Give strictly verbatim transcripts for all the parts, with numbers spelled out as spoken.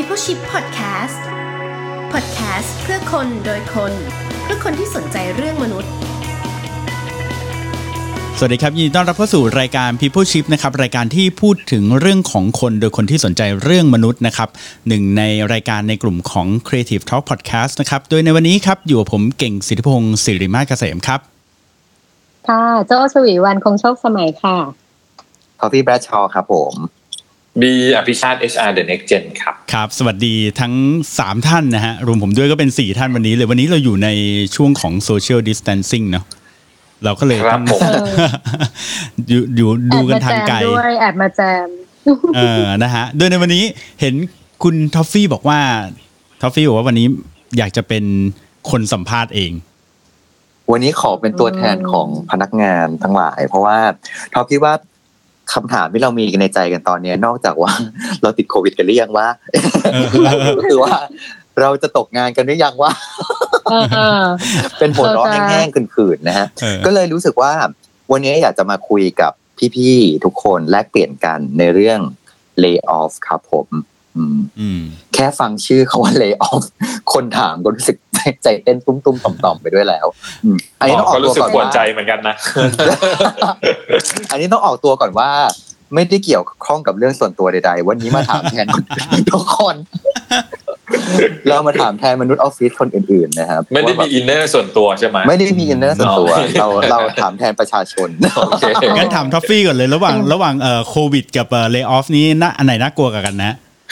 Peopleship Podcast Podcast เพื่อคนโดยคนเพื่อคนที่สนใจเรื่องมนุษย์สวัสดีครับยินดีต้อนรับเข้าสู่รายการ Peopleship นะครับรายการที่พูดถึงเรื่องของคนโดยคนที่สนใจเรื่องมนุษย์นะครับหนึ่งในรายการในกลุ่มของ Creative Talk Podcast นะครับโดยในวันนี้ครับอยู่กับผมเก่งสิทธิพงศ์ศิริมาศเกษมครับค่ะโจ้ชวีวรรณคงโชคสมัยค่ะทอฟฟี่แบรดชอว์ครับผมบีอภิชาติ เอช อาร์ The Next Gen ครับครับสวัสดีทั้งสามท่านนะฮะรวมผมด้วยก็เป็นสี่ท่านวันนี้เลยวันนี้เราอยู่ในช่วงของ Social Distancing เนาะเราก็เลยครับผมอยู่อยู่ดูกันทางไกลด้วยแอบมาแจมเออนะฮะโดยในวันนี้เห็นคุณทอฟฟี่บอกว่าทอฟฟี่บอกว่าวันนี้อยากจะเป็นคนสัมภาษณ์เองวันนี้ขอเป็นตัวแทนของพนักงานทั้งหลายเพราะว่าทอฟฟี่ว่าคำถามที่เรามีในใจกันตอนนี้นอกจากว่าเราติดโควิดกันหรือยังว่าก็คือว่าเราจะตกงานกันหรือยังว่าเป็นหัวเราะแห้งๆขื่นๆนะฮะก็เลยรู้สึกว่าวันนี้อยากจะมาคุยกับพี่ๆทุกคนแลกเปลี่ยนกันในเรื่อง lay off ครับผมแค่ฟังชื่อเขาว่า lay off คนถามก็รู้สึกใจเต้นตุ้มๆต่อมๆไปด้วยแล้วอันนี้ต้องออกตัวก่อนว่าปวดใจเหมือนกันนะอันนี้ต้องออกตัวก่อนว่าไม่ได้เกี่ยวข้องกับเรื่องส่วนตัวใดๆวันนี้มาถามแทนทุกคนเรามาถามแทนมนุษย์ออฟฟิศคนอื่นๆนะครับไม่ได้มีอินเนอร์ส่วนตัวใช่ไหมไม่ได้มีอินเนอร์ส่วนตัวเราเราถามแทนประชาชนโอเคงั้นถามท็อฟฟี่ก่อนเลยระหว่างระหว่างเอ่อโควิดกับเอ่อเลย์ออฟนี้น่าอันไหนน่ากลัวกว่ากันนะ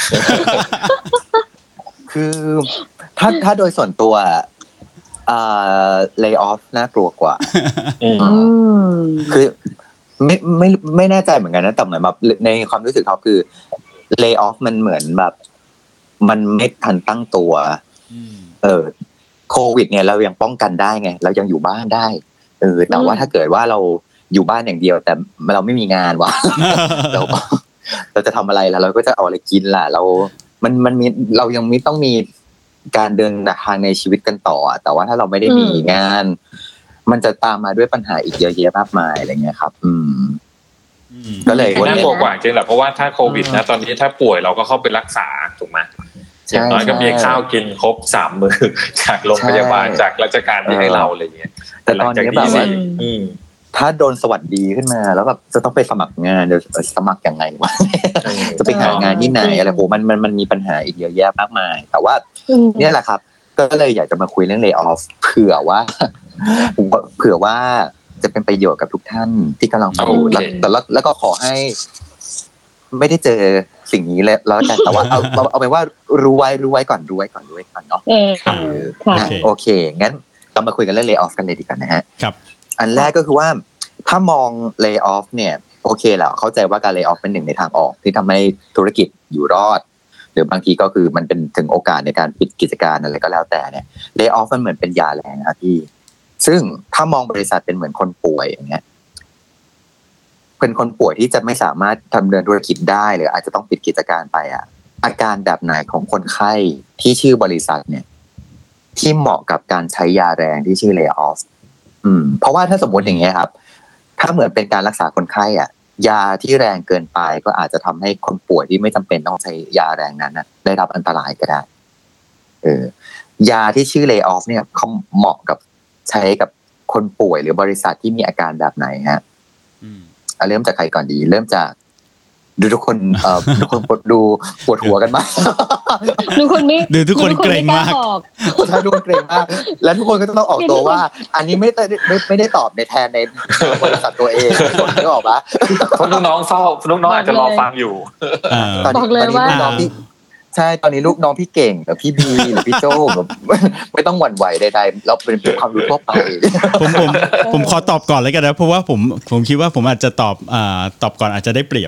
คือถ้าถ้าโดยส่วนตัวอ่าเลย์ออฟน่ากลัวกว่าคือไม่ไม่ไม่แน่ใจเหมือนกันนะแต่เหมือนแบบในความรู้สึกเขาคือเลย์ออฟมันเหมือนแบบมันไม่ทันตั้งตัวเออโควิดเนี่ยเรายังป้องกันได้ไงเรายังอยู่บ้านได้เออแต่ว่าถ้าเกิดว่าเราอยู่บ้านอย่างเดียวแต่เราไม่มีงานวะเราเราจะทำอะไรล่ะเราก็จะเอาอะไรกินล่ะเรามันมันมีเรายังมีต้องมีการเดินทางในชีวิตกันต่อแต่ว่าถ้าเราไม่ได้มีงานมันจะตามมาด้วยปัญหาอีกเยอะแยะมากมายอะไรเงี้ยครับอืมก็เลยน่ากลัวกว่าจริงแหละเพราะว่าถ้าโควิดนะตอนนี้ถ้าป่วยเราก็เข้าไปรักษาถูกไหมอย่างน้อยก็มีข้าวกินครบสามมื้อจากโรงพยาบาลจากราชการที่ให้เราอะไรเงี้ยแต่ตอนนี้แบบว่าถ้าโดนสวัสดีขึ้นมาแล้วแบบจะต้องไปสมัครงานเดี๋ยวสมัครยังไงวะจะไปหางานที่ไหนอะไรโหมันมันมันมีปัญหาอีกเยอะแยะมากมายแต่ว่าเนี่ยแหละครับก็เลยอยากจะมาคุยเรื่อง lay off เผื่อว่าเผื่อว่าจะเป็นประโยชน์กับทุกท่านที่กำลังฟังอยู่แต่แล้วแล้วก็ขอให้ไม่ได้เจอสิ่งนี้เลยแล้วกันแต่ว่าเอาเอาไปว่ารู้ไว้รู้ไว้ก่อนรู้ไว้ก่อนรู้ไว้ก่อนเนาะโอเคงั้นเรามาคุยกันเรื่อง lay off กันเลยดีกว่านะฮะครับอันแรกก็คือว่าถ้ามอง lay off เนี่ยโอเคแหละเข้าใจว่าการ lay off เป็นหนึ่งในทางออกที่ทำให้ธุรกิจอยู่รอดหรือบางทีก็คือมันเป็นถึงโอกาสในการปิดกิจการอะไรก็แล้วแต่เนี่ย lay off มันเหมือนเป็นยาแรงครับพี่ซึ่งถ้ามองบริษัทเป็นเหมือนคนป่วยอย่างเงี้ยเป็นคนป่วยที่จะไม่สามารถดำเนินธุรกิจได้หรืออาจจะต้องปิดกิจการไปอ่ะอาการแบบไหนของคนไข้ที่ชื่อบริษัทเนี่ยที่เหมาะกับการใช้ยาแรงที่ชื่อ lay off อืมเพราะว่าถ้าสมมติอย่างเงี้ยครับถ้าเหมือนเป็นการรักษาคนไข้อ่ะยาที่แรงเกินไปก็อาจจะทำให้คนป่วยที่ไม่จำเป็นต้องใช้ยาแรงนั้นนะได้รับอันตรายก็ได้เออยาที่ชื่อ lay off เนี่ยเขาเหมาะกับใช้กับคนป่วยหรือบริษัทที่มีอาการแบบไหนฮะอืมเริ่มจากใครก่อนดีเริ่มจากดูทุกคนเอ่อทุกคนดูปวดหัวกันมากทุกคนไม่ดูทุกคนเกรงมากใช่ทุกคนเกรงมากแล้วทุกคนก็ต้องออกตัวว่าอันนี้ไม่ได้ไม่ไม่ได้ตอบในแทนในบริษัทตัวเองนึกออกปะเพราะน้องๆเฝ้าน้องๆอาจจะรอฟังอยู่ตอนนี้ว่าน้องพี่ใช่ตอนนี้ลูกน้องพี่เก่งกับพี่บีหรือพี่โจ้แบบไม่ต้องหวั่นไหวใดๆเราเป็นความรู้ทั่วไปผมผมผมขอตอบก่อนเลยกันนะเพราะว่าผมผมคิดว่าผมอาจจะตอบอ่าตอบก่อนอาจจะได้เปรียบ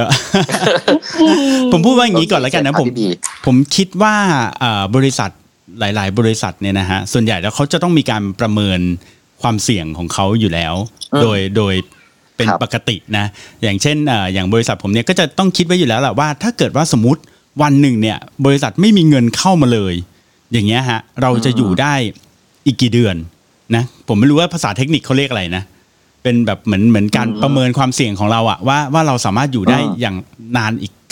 ผมพูดว่าอย่างนี้ก่อนแล้วกันนะผมผมคิดว่าอ่าบริษัทหลายๆบริษัทเนี่ยนะฮะส่วนใหญ่แล้วเขาจะต้องมีการประเมินความเสี่ยงของเขาอยู่แล้วโดยโดยเป็นปกตินะอย่างเช่นอ่าอย่างบริษัทผมเนี่ยก็จะต้องคิดไว้อยู่แล้วแหละว่าถ้าเกิดว่าสมมุติวันหนึ่งเนี่ยบริษัทไม่มีเงินเข้ามาเลยอย่างเงี้ยฮะเราจะอยู่ได้อีกกี่เดือนนะผมไม่รู้ว่าภาษาเทคนิคเขาเรียกอะไรนะเป็นแบบเหมือนเหมือนการประเมินความเสี่ยงของเราอะว่าว่าเราสามารถอยู่ได้อย่างนานอีกข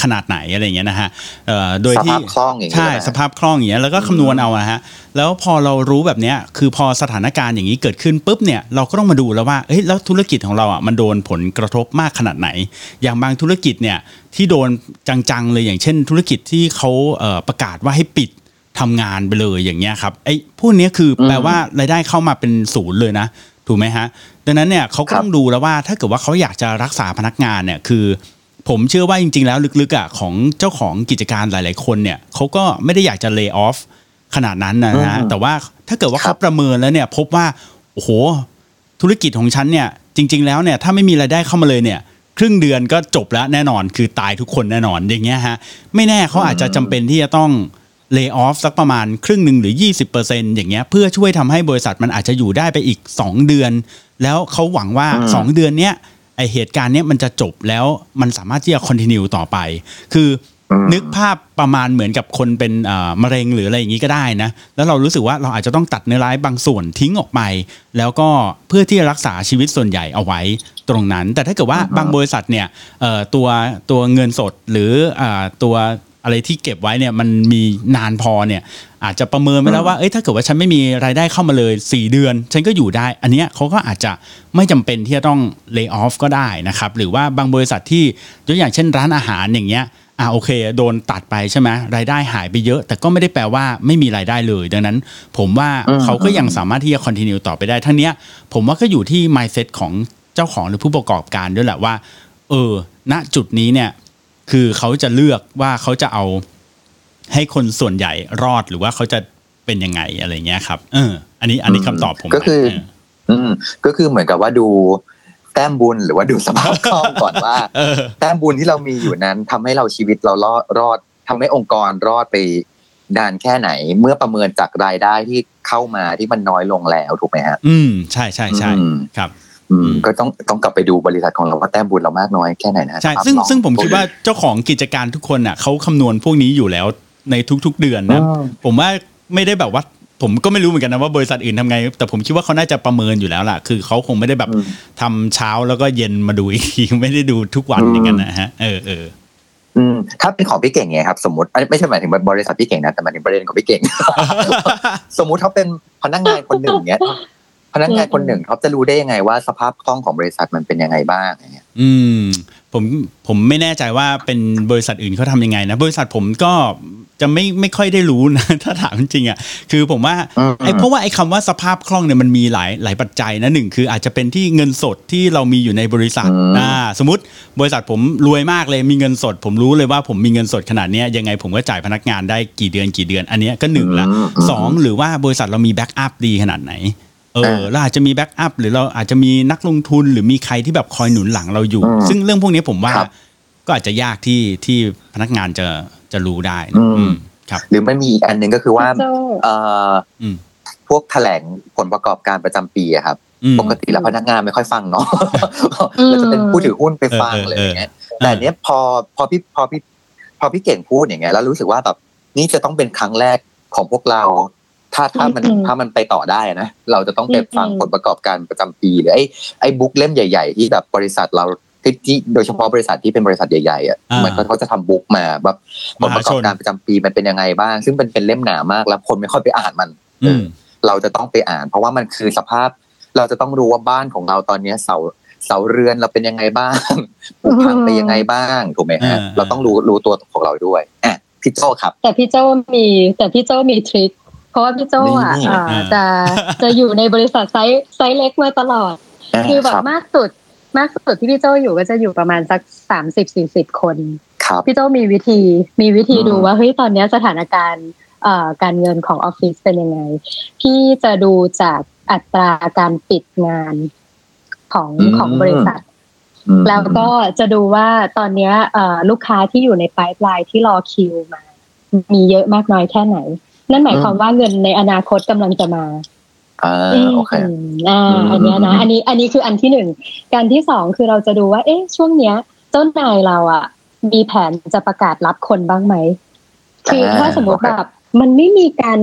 ขนาดไหนอะไรเงี้ยนะฮะเอ่อโดยที่สภาพคล่องอย่างเงี้ยใช่สภาพคล่องอย่างเงี้ยแล้วก็คำนวณเอาอะฮะแล้วพอเรารู้แบบเนี้ยคือพอสถานการณ์อย่างนี้เกิดขึ้นปุ๊บเนี่ยเราก็ต้องมาดูแล้วว่าเฮ้ยแล้วธุรกิจของเราอ่ะมันโดนผลกระทบมากขนาดไหนอย่างบางธุรกิจเนี่ยที่โดนจังๆเลยอย่างเช่นธุรกิจที่เขาเอ่อประกาศว่าให้ปิดทำงานไปเลยอย่างเงี้ยครับไอ้พวกนี้คือแปลว่ารายได้เข้ามาเป็นศูนย์เลยนะถูกไหมฮะดังนั้นเนี่ยเขาก็ต้องดูแล้วว่าถ้าเกิดว่าเขาอยากจะรักษาพนักงานเนี่ยคือผมเชื่อว่าจริงๆแล้วลึกๆอ่ะของเจ้าของกิจการหลายๆคนเนี่ยเขาก็ไม่ได้อยากจะ lay off ขนาดนั้นนะฮะแต่ว่าถ้าเกิดว่าเขาประเมินแล้วเนี่ยพบว่าโอ้โหธุรกิจของฉันเนี่ยจริงๆแล้วเนี่ยถ้าไม่มีรายได้เข้ามาเลยเนี่ยครึ่งเดือนก็จบแล้วแน่นอนคือตายทุกคนแน่นอนอย่างเงี้ยฮะไม่แน่เขาอาจจะจำเป็นที่จะต้องlay off สักประมาณครึ่งหนึ่งหรือ ยี่สิบเปอร์เซ็นต์ อย่างเงี้ยเพื่อช่วยทำให้บริษัทมันอาจจะอยู่ได้ไปอีกสองเดือนแล้วเขาหวังว่าสองเดือนเนี้ยไอเหตุการณ์เนี้ยมันจะจบแล้วมันสามารถที่จะ continue ต่อไปคือนึกภาพประมาณเหมือนกับคนเป็นมะเร็งหรืออะไรอย่างงี้ก็ได้นะแล้วเรารู้สึกว่าเราอาจจะต้องตัดเนื้อร้ายบางส่วนทิ้งออกไปแล้วก็เพื่อที่จะรักษาชีวิตส่วนใหญ่เอาไว้ตรงนั้นแต่ถ้าเกิดว่าบางบริษัทเนี่ยตัวตัวเงินสดหรือตัวอะไรที่เก็บไว้เนี่ยมันมีนานพอเนี่ยอาจจะประเมินไว้แล้วว่าเอ้ยถ้าเกิดว่าฉันไม่มีรายได้เข้ามาเลยสี่เดือนฉันก็อยู่ได้อันเนี้ยเขาก็อาจจะไม่จำเป็นที่จะต้อง lay off ก็ได้นะครับหรือว่าบางบริษัทที่ยกอย่างเช่นร้านอาหารอย่างเงี้ยอ่าโอเคโดนตัดไปใช่ไหมรายได้หายไปเยอะแต่ก็ไม่ได้แปลว่าไม่มีรายได้เลยดังนั้นผมว่าเขาก็ยังสามารถที่จะ continue ต่อไปได้ทั้งเนี้ยผมว่าก็อยู่ที่ mindset ของเจ้าของหรือผู้ประกอบการด้วยแหละว่าเออณจุดนี้เนี่ยคือเขาจะเลือกว่าเขาจะเอาให้คนส่วนใหญ่รอดหรือว่าเขาจะเป็นยังไงอะไรเงี้ยครับเอออันนี้อันนี้คำตอบผมก็คืออืมก็คือเหมือนกับว่าดูแต้มบุญหรือว่าดูสภาพคล่องก่อนว่าแต้มบุญที่เรามีอยู่นั้นทำให้เราชีวิตเรารอดรอดทำให้องค์กรรอดไปนานแค่ไหนเมื่อประเมินจากรายได้ที่เข้ามาที่มันน้อยลงแล้วถูกไหมฮะอืมใช่ใช่ใช่ครับก็ต้องต้องกลับไปดูบริษัทของเราว่าแต้มบุญเรามากน้อยแค่ไหนนะใช่ซึ่งซึ่งผมคิดว่าเจ้าของกิจการทุกคนอ่ะเขาคำนวณพวกนี้อยู่แล้วในทุกๆเดือนนะผมว่าไม่ได้แบบว่าผมก็ไม่รู้เหมือนกันนะว่าบริษัทอื่นทำไงแต่ผมคิดว่าเขาน่าจะประเมินอยู่แล้วล่ะคือเขาคงไม่ได้แบบทำเช้าแล้วก็เย็นมาดูอีกทีไม่ได้ดูทุกวันอย่างนั้นนะฮะเออเอออืมถ้าเป็นของพี่เก่งไงครับสมมติไม่ใช่หมายถึงบริษัทพี่เก่งนะแต่หมายถึงประเด็นของพี่เก่ง สมมุติเขาเป็นพนักงานคนหนึ่งเนี้ยพนักงานคนหนึ่งเขาจะรู้ได้ยังไงว่าสภาพคล่องของบริษัทมันเป็นยังไงบ้างอย่างเงี้ยอืมผมผมไม่แน่ใจว่าเป็นบริษัทอื่นเขาทำยังไงนะบริษัทผมก็จะไม่ไม่ค่อยได้รู้นะถ้าถามจริงอ่ะคือผมว่าไอ้เพราะว่าไอ้คำว่าสภาพคล่องเนี่ยมันมีหลายหลายปัจจัยนะหนึ่งคืออาจจะเป็นที่เงินสดที่เรามีอยู่ในบริษัทอ่าสมมติบริษัทผมรวยมากเลยมีเงินสดผมรู้เลยว่าผมมีเงินสดขนาดนี้ยังไงผมก็จ่ายพนักงานได้กี่เดือนกี่เดือนอันนี้ก็หนึ่งละสองหรือว่าบริษัทเรามีแบ็กอัพดีขนาดไหนเออเราอาจจะมีแบ็กอัพหรือเราอาจจะมีนักลงทุนหรือมีใครที่แบบคอยหนุนหลังเราอยู่ซึ่งเรื่องพวกนี้ผมว่าก็อาจจะยากที่ที่พนักงานจะจะรู้ได้นะครับหรือมันมีอีกอันนึงก็คือว่าเอ่อพวกแถลงผลประกอบการประจำปีอะครับปกติแล้วพนักงานไม่ค่อยฟังเนาะเราจะเป็นผู้ถือหุ้นไปฟังเลยอย่างเงี้ยแต่เนี้ยพอพอพี่พอพี่พอพี่เก่งพูดอย่างเงี้ยแล้วรู้สึกว่าแบบนี่จะต้องเป็นครั้งแรกของพวกเราถ้าถ้ามันถ้ามันไปต่อได้นะเราจะต้องไปฟังผลประกอบการประจำปีหรือไอ้ไอ้บุ๊กเล่มใหญ่ๆที่แบบบริษัทเราที่โดยเฉพาะบริษัทที่เป็นบริษัทใหญ่ๆอ่ะมันเขาจะทำบุ๊กมาแบบผลประกอบการประจำปีมันเป็นยังไงบ้างซึ่งเป็นเป็นเล่มหนามากแล้วคนไม่ค่อยไปอ่านมันเราจะต้องไปอ่านเพราะว่ามันคือสภาพเราจะต้องรู้ว่าบ้านของเราตอนนี้เสาเสาเรือนเราเป็นยังไงบ้างปลูกพังไปยังไงบ้างถูกไหมฮะเราต้องรู้รู้ตัวของเราด้วยอ่ะพี่โจ้ครับแต่พี่โจ้มีแต่พี่โจ้มีทริคเพราะว่าพี่โจ้อ่ะจะจะอยู่ในบริษัทไซส์ไซส์เล็กมาตลอดคือแบบมากสุดมากสุดที่พี่โจ้อยู่ก็จะอยู่ประมาณสักสามสิบสี่สิบคนพี่โจ้มีวิธีมีวิธีดูว่าเฮ้ยตอนนี้สถานการณ์การเงินของออฟฟิศเป็นยังไงพี่จะดูจากอัตราการปิดงานของของบริษัทแล้วก็จะดูว่าตอนนี้ลูกค้าที่อยู่ในไพป์ไลน์ที่รอคิวมามีเยอะมากน้อยแค่ไหนนั่นหมายความว่าเงินในอนาคตกำลังจะมาอ่าโอเคอ่าอันนี้นะอันนี้อันนี้คืออันที่หนึ่งการที่สองคือเราจะดูว่าเอ๊ะช่วงเนี้ยเจ้านายเราอ่ะมีแผนจะประกาศรับคนบ้างไหมคือถ้าสมมติแบบมันไม่มีการ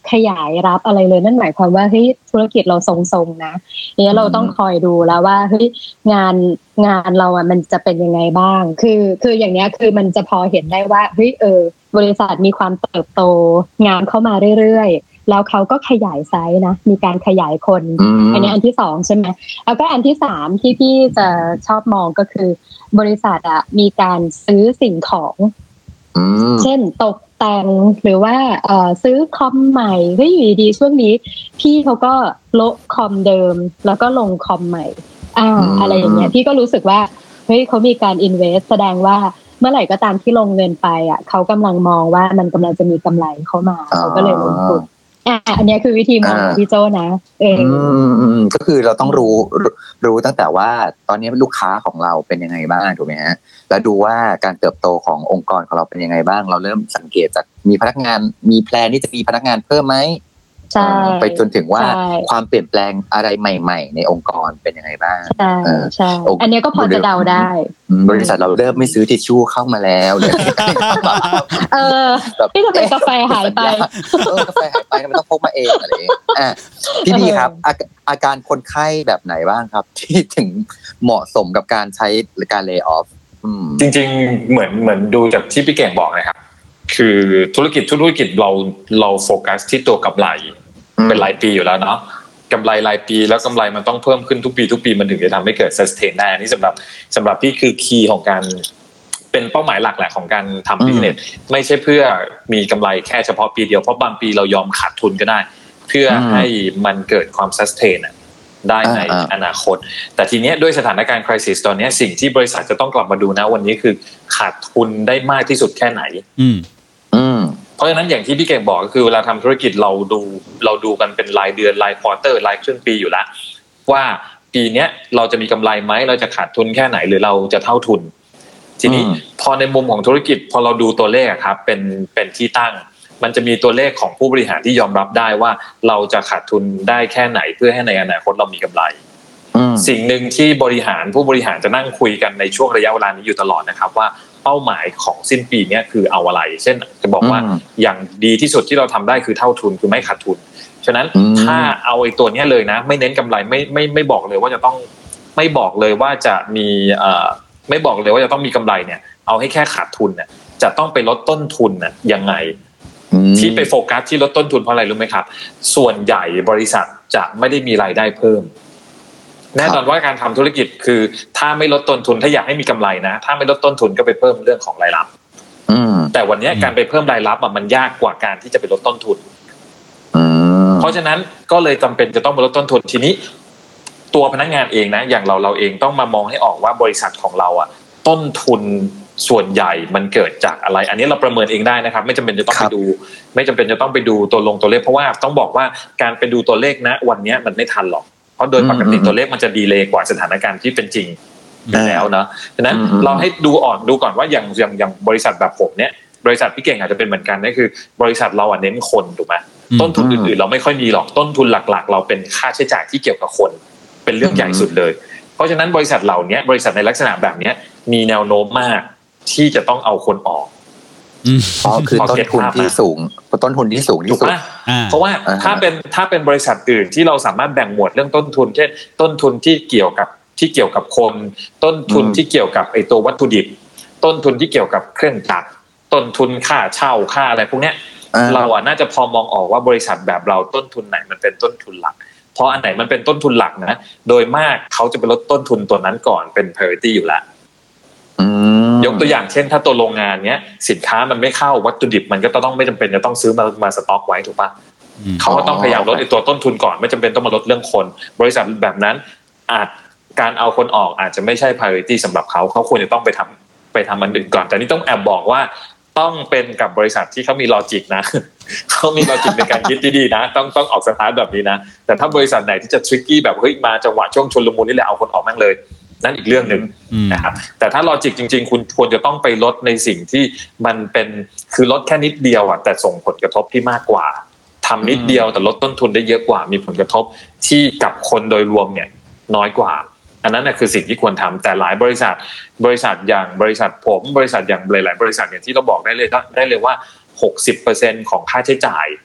ขยายรับอะไรเลยนั่นหมายความว่าเฮ้ยธุรกิจเราทรงๆนะเนี่ยเราต้องคอยดูแล้วว่าเฮ้ยงานงานเราอ่ะมันจะเป็นยังไงบ้างคือคืออย่างเนี้ยคือมันจะพอเห็นได้ว่าเฮ้ยเออบริษัทมีความเติบโตงานเข้ามาเรื่อยๆแล้วเขาก็ขยายไซส์นะมีการขยายคนอันนี้อันที่สองใช่ไหมแล้วก็อันที่สามที่พี่จะชอบมองก็คือบริษัทอ่ะมีการซื้อสิ่งของเช่นตกแต่งหรือว่าเอ่อซื้อคอมใหม่เฮ้ยอยู่ดีๆช่วงนี้พี่เขาก็โละคอมเดิมแล้วก็ลงคอมใหม่อ่าอะไรอย่างเงี้ยพี่ก็รู้สึกว่าเฮ้ยเขามีการ invest แสดงว่าเมื่อไหร่ก็ตามที่ลงเงินไปอ่ะเขากำลังมองว่ามันกำลังจะมีกำไรเข้ามาเขาก็เลยลงทุนอ่าอันนี้คือวิธีมองของพี่โจนะเออก็คือเราต้องรู้รู้ตั้งแต่ว่าตอนนี้ลูกค้าของเราเป็นยังไงบ้างถูกไหมฮะแล้วดูว่าการเติบโตขององค์กรของเราเป็นยังไงบ้างเราเริ่มสังเกตจากมีพนักงานมีแพลนที่จะมีพนักงานเพิ่มไหมใช่ไปจนถึงว่าความเปลี่ยนแปลงอะไรใหม่ๆในองค์กรเป็นยังไงบ้างใช่ใช่อันนี้ก็พอจะเดาได้บริษัทเราเริ่มไม่ซื้อทิชชู่เข้ามาแล้วเลยเออที่ทำไมกาแฟหายไปเออกาแฟหายไปมันต้องพกมาเองอะไรอย่างเงี้ยอ่ะพี่บีครับอาการคนไข้แบบไหนบ้างครับที่ถึงเหมาะสมกับการใช้การเลย์ออฟจริงๆเหมือนเหมือนดูจากที่พี่เก่งบอกนะครับคือธุรกิจธุรกิจเราเราโฟกัสที่ตัวกำไรเป็นรายปีอยู่แล้วเนาะกำไรรายปีแล้วกำไรมันต้องเพิ่มขึ้นทุกปีทุกปีมันถึงจะทำให้เกิด sustain ได้นี่สำหรับสำหรับพี่คือคีย์ของการเป็นเป้าหมายหลักแหละของการทำ business ไม่ใช่เพื่อมีกำไรแค่เฉพาะปีเดียวเพราะบางปีเรายอมขาดทุนก็ได้เพื่อให้มันเกิดความ sustain ได้ในอนาคตแต่ทีเนี้ยด้วยสถานการณ์ crisis ตอนนี้สิ่งที่บริษัทจะต้องกลับมาดูนะวันนี้คือขาดทุนได้มากที่สุดแค่ไหนอืมอืมเพราะฉะนั้นอย่างที่พี่เก่งบอกก็คือเวลาทำธุรกิจเราดูเราดูกันเป็นรายเดือนรายควอเตอร์รายครึ่งปีอยู่แล้วว่าปีเนี้ยเราจะมีกำไรไหมเราจะขาดทุนแค่ไหนหรือเราจะเท่าทุนทีนี้พอในมุมของธุรกิจพอเราดูตัวเลขครับเป็นเป็นที่ตั้งมันจะมีตัวเลขของผู้บริหารที่ยอมรับได้ว่าเราจะขาดทุนได้แค่ไหนเพื่อให้ในอนาคตเรามีกำไรสิ่งหนึ่งที่บริหารผู้บริหารจะนั่งคุยกันในช่วงระยะเวลานี้อยู่ตลอดนะครับว่าเป้าหมายของสิ้นปีนี้คือเอาอะไรเช่นจะบอกว่าอย่างดีที่สุดที่เราทำได้คือเท่าทุนคือไม่ขาดทุนฉะนั้นถ้าเอาไอ้ตัวนี้เลยนะไม่เน้นกำไรไม่ไม่ไม่บอกเลยว่าจะต้องไม่บอกเลยว่าจะมีเอ่อไม่บอกเลยว่าจะต้องมีกำไรเนี่ยเอาให้แค่ขาดทุนเนี่ยจะต้องไปลดต้นทุนน่ะยังไงที่ไปโฟกัสที่ลดต้นทุนเพราะอะไรรู้ไหมครับส่วนใหญ่บริษัทจะไม่ได้มีรายได้เพิ่มแน่นอนว่าการทำธุรกิจคือถ้าไม่ลดต้นทุนถ้าอยากให้มีกำไรนะถ้าไม่ลดต้นทุนก็ไปเพิ่มเรื่องของรายรับแต่วันนี้การไปเพิ่มรายรับมันยากกว่าการที่จะไปลดต้นทุนเพราะฉะนั้นก็เลยจำเป็นจะต้องมาลดต้นทุนทีนี้ตัวพนักงานเองนะอย่างเราเราเองต้องมามองให้ออกว่าบริษัทของเราอ่ะต้นทุนส่วนใหญ่มันเกิดจากอะไรอันนี้เราประเมินเองได้นะครับไม่จำเป็นจะต้องไปดูไม่จำเป็นจะต้องไปดูตัวลงตัวเลขเพราะว่าต้องบอกว่าการไปดูตัวเลขนะวันนี้มันไม่ทันหรอกเพราะโดยปกติตัวเลขมันจะดีเลย์กว่าสถานการณ์ที่เป็นจริงอยู่แล้วเนาะฉะนั้นเราให้ดูอ่อนดูก่อนว่าอย่างอย่างอย่างบริษัทแบบผมเนี่ยบริษัทพี่เก่งอาจจะเป็นเหมือนกันนั่นคือบริษัทเราอ่ะเน้นคนถูกไหมต้นทุนอื่นๆเราไม่ค่อยมีหรอกต้นทุนหลักๆเราเป็นค่าใช้จ่ายที่เกี่ยวกับคนเป็นเรื่องใหญ่สุดเลยเพราะฉะนั้นบริษัทเหล่านี้บริษัทในลักษณะแบบนี้มีแนวโน้มมากที่จะต้องเอาคนออกอ๋อคือต้นทุนที่สูงต้นทุนที่สูงที่สุดเพราะว่าถ้าเป็นถ้าเป็นบริษัทอื่นที่เราสามารถแบ่งหมวดเรื่องต้นทุนเช่นต้นทุนที่เกี่ยวกับที่เกี่ยวกับคนต้นทุนที่เกี่ยวกับไอ้ตัววัตถุดิบต้นทุนที่เกี่ยวกับเครื่องจักรต้นทุนค่าเช่าค่าอะไรพวกเนี้ยเราอ่ะน่าจะพอมองออกว่าบริษัทแบบเราต้นทุนไหนมันเป็นต้นทุนหลักเพราะอันไหนมันเป็นต้นทุนหลักนะโดยมากเขาจะไปลดต้นทุนตัวนั้นก่อนเป็น priority อยู่แล้วยกตัวอย่างเช่นถ้าตัวโรงงานเนี้ยสินค้ามันไม่เข้าวัตถุดิบมันก็ต้องไม่จำเป็นจะต้องซื้อมามาสต็อกไว้ถูกปะเขาก็ต้องพยายามลดไอ้ตัวต้นทุนก่อนไม่จำเป็นต้องมาลดเรื่องคนบริษัทแบบนั้นอาจการเอาคนออกอาจจะไม่ใช่ priority สำหรับเขาเขาควรจะต้องไปทำไปทำมันอื่นก่อนแต่นี่ต้องแอบบอกว่าต้องเป็นกับบริษัทที่เขามีลอจิกนะเขามีลอจิกในการคิดดีๆนะต้องต้องออกสตาร์ทแบบนี้นะแต่ถ้าบริษัทไหนที่จะทริกกี้แบบเฮ้ยมาจังหวะช่วงชลมุนนี่แหละเอาคนออกแม่งเลยนั่นอีกเรื่องนึงนะครับแต่ถ้าลอจิกจริงๆคุณควรจะต้องไปลดในสิ่งที่มันเป็นคือลดแค่นิดเดียวอ่ะแต่ส่งผลกระทบที่มากกว่าทำนิดเดียวแต่ลดต้นทุนได้เยอะกว่ามีผลกระทบที่กับคนโดยรวมเนี่ยน้อยกว่าอันนั้นน่ะคือสิ่งที่ควรทำแต่หลายบริษัทบริษัทอย่างบริษัทผมบริษัทอย่างหลายๆบริษัทเนี่ยที่เราบอกได้เลยได้เลยว่า หกสิบเปอร์เซ็นต์ ของค่าใช้จ่าย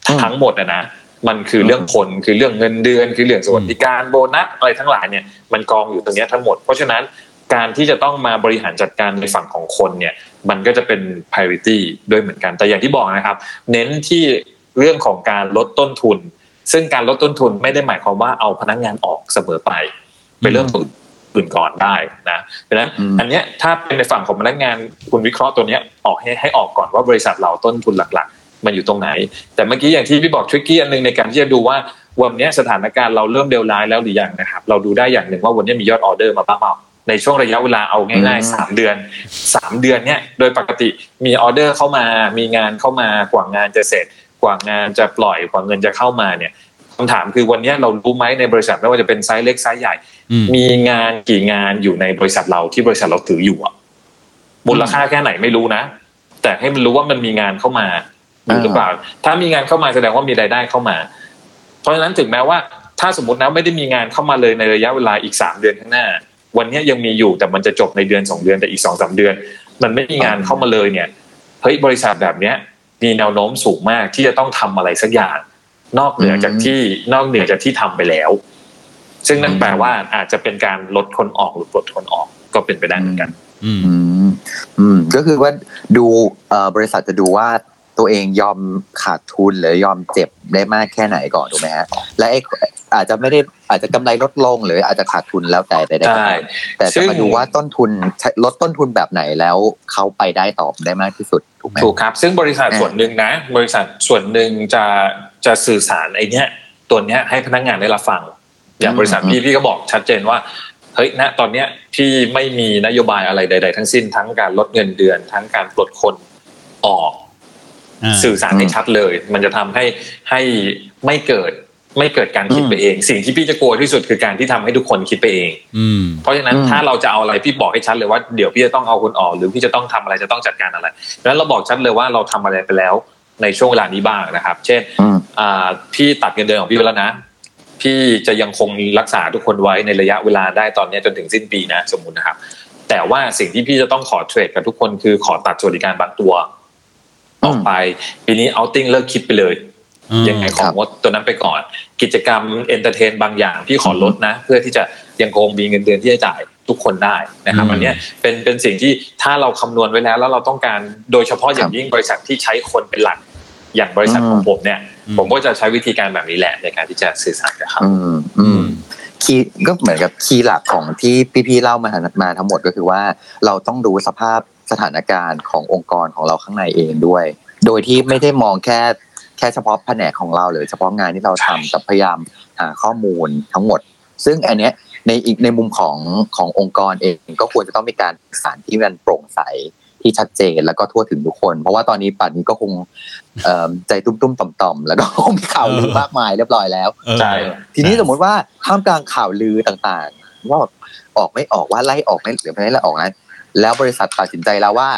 ทั้งหมดอะนะมันคือเรื่องคนคือเรื่องเงินเดือนคือเรื่องสวัสดิการโบนัสอะไรทั้งหลายเนี่ยมันกองอยู่ตรงนี้ทั้งหมดเพราะฉะนั้นการที่จะต้องมาบริหารจัดการในฝั่งของคนเนี่ยมันก็จะเป็น priority ด้วยเหมือนกันแต่อย่างที่บอกนะครับเน้นที่เรื่องของการลดต้นทุนซึ่งการลดต้นทุนไม่ได้หมายความว่าเอาพนักงานออกเสมอไปไปเริ่มอื่นก่อนได้นะเพราะฉะนั้นอันเนี้ยถ้าเป็นในฝั่งของพนักงานคุณวิเคราะห์ตัวเนี้ยออกให้ให้ออกก่อนว่าบริษัทเราต้นทุนหลักๆมันอยู่ตรงไหนแต่เมื่อกี้อย่างที่พี่บอกทริกกี้อันนึงในการที่จะดูว่าวันนี้สถานการณ์เราเริ่มเลวร้ายแล้วหรือยังนะครับเราดูได้อย่างหนึ่งว่าวันนี้มียอดออเดอร์มาบ้างเปล่าในช่วงระยะเวลาเอาง่ายๆสามเดือนสามเดือนเนี้ยโดยปกติมีออเดอร์เข้ามามีงานเข้ามากว่างานจะเสร็จกว่างานจะปล่อยกว่าเงินจะเข้ามาเนี่ยคำถามคือวันนี้เรารู้ไหมในบริษัทไม่ว่าจะเป็นไซส์เล็กไซส์ใหญ่มีงานกี่งานอยู่ในบริษัทเราที่บริษัทเราถืออยู่อ่ะมูลค่าแค่ไหนไม่รู้นะแต่ให้มันรู้ว่ามันมีงานเข้ามาหรือเปล่าถ้ามีงานเข้ามาแสดงว่ามีรายได้เข้ามาเพราะฉะนั้นถึงแม้ว่าถ้าสมมตินะไม่ได้มีงานเข้ามาเลยในระยะเวลาอีกสามเดือนข้างหน้าวันนี้ยังมีอยู่แต่มันจะจบในเดือนสองเดือนแต่อีก สองถึงสาม เดือนมันไม่มีงานเข้ามาเลยเนี่ยเฮ้ยบริษัทแบบเนี้ยมีแนวโน้มสูงมากที่จะต้องทำอะไรสักอย่างนอกเหนือจากที่นอกเหนือจากที่ทำไปแล้วซึ่งนั่นแปลว่าอาจจะเป็นการลดคนออกหรือปลดคนออกก็เป็นไปได้เหมือนกันอืมอืมก็คือว่าดูเอ่อบริษัทจะดูว่าตัวเองยอมขาดทุนหรือยอมเจ็บได้มากแค่ไหนก่อนถูกไหมฮะและไอ้อาจจะไม่ได้อาจจะกำไรลดลงหรืออาจจะขาดทุนแล้วแต่แต่ได้แต่จะมาดูว่าต้นทุนลดต้นทุนแบบไหนแล้วเขาไปได้ตอบได้มากที่สุดถูกไหมถูกครับซึ่งบริษัทส่วนหนึ่งนะบริษัทส่วนหนึ่งจะจะสื่อสารไอ้เนี้ยตัวเนี้ยให้พนักงานได้รับฟังอย่างบริษัทพี่พี่ก็บอกชัดเจนว่าเฮ้ยณตอนเนี้ยพี่ไม่มีนโยบายอะไรใดๆทั้งสิ้นทั้งการลดเงินเดือนทั้งการปลดคนออกสื่อสารให้ชัดเลยมันจะทำให้ให้ไม่เกิดไม่เกิดการคิดไปเองสิ่งที่พี่จะกลัวที่สุดคือการที่ทำให้ทุกคนคิดไปเองเพราะฉะนั้นถ้าเราจะเอาอะไรพี่บอกให้ชัดเลยว่าเดี๋ยวพี่จะต้องเอาคนออกหรือพี่จะต้องทำอะไรจะต้องจัดการอะไรแล้วเราบอกชัดเลยว่าเราทำอะไรไปแล้วในช่วงเวลานี้บ้างนะครับเช่นพี่ตัดเงินเดือนของพี่ไปแล้วนะพี่จะยังคงรักษาทุกคนไว้ในระยะเวลาได้ตอนนี้จนถึงสิ้นปีนะสมมุตินะครับแต่ว่าสิ่งที่พี่จะต้องขอเทรดกับทุกคนคือขอตัดสวัสดิการบางตัวออกไปปีนี้เอาติ้งเลิกคิดไปเลยยังไงของงดตัวนั้นไปก่อนกิจกรรมเอนเตอร์เทนบางอย่างที่ขอลดนะเพื่อที่จะยังคงมีเงินเดือนที่จะจ่ายทุกคนได้นะครับอันนี้เป็นเป็นสิ่งที่ถ้าเราคำนวณไว้แล้วแล้วเราต้องการโดยเฉพาะอย่างยิ่งบริษัทที่ใช้คนเป็นหลักอย่างบริษัทของผมเนี่ยผมก็จะใช้วิธีการแบบนี้แหละในการที่จะสื่อสารกับเขาคีย์ก็เหมือนกับคีย์หลักของที่พี่ๆเล่ามามาทั้งหมดก็คือว่าเราต้องดูสภาพสถานการณ์ขององค์กรของเราข้างในเองด้วยโดยที่ไม่ได้มองแค่แค่เฉพาะแผนกของเราหรือเฉพาะงานที่เราทำแต่พยายามหาข้อมูลทั้งหมดซึ่งอันเนี้ยในอีกในมุมของขององค์กรเองก็ควรจะต้องมีการสื่อสารที่มันโปร่งใสที่ชัดเจนแล้วก็ทั่วถึงทุกคนเพราะว่าตอนนี้ป่านนี้ก็คงใจตุ้มๆต่อมๆแล้วก็คงมีข่าวลือมากมายเรียบร้อยแล้วใช่ทีนี้สมมติว่าท่ามกลางข่าวลือต่างๆว่าออกไม่ออกว่าไล่ออกไม่หรือไม่ไล่ออกนั้นแล้วบริษัทตัดสินใจแล้วว่า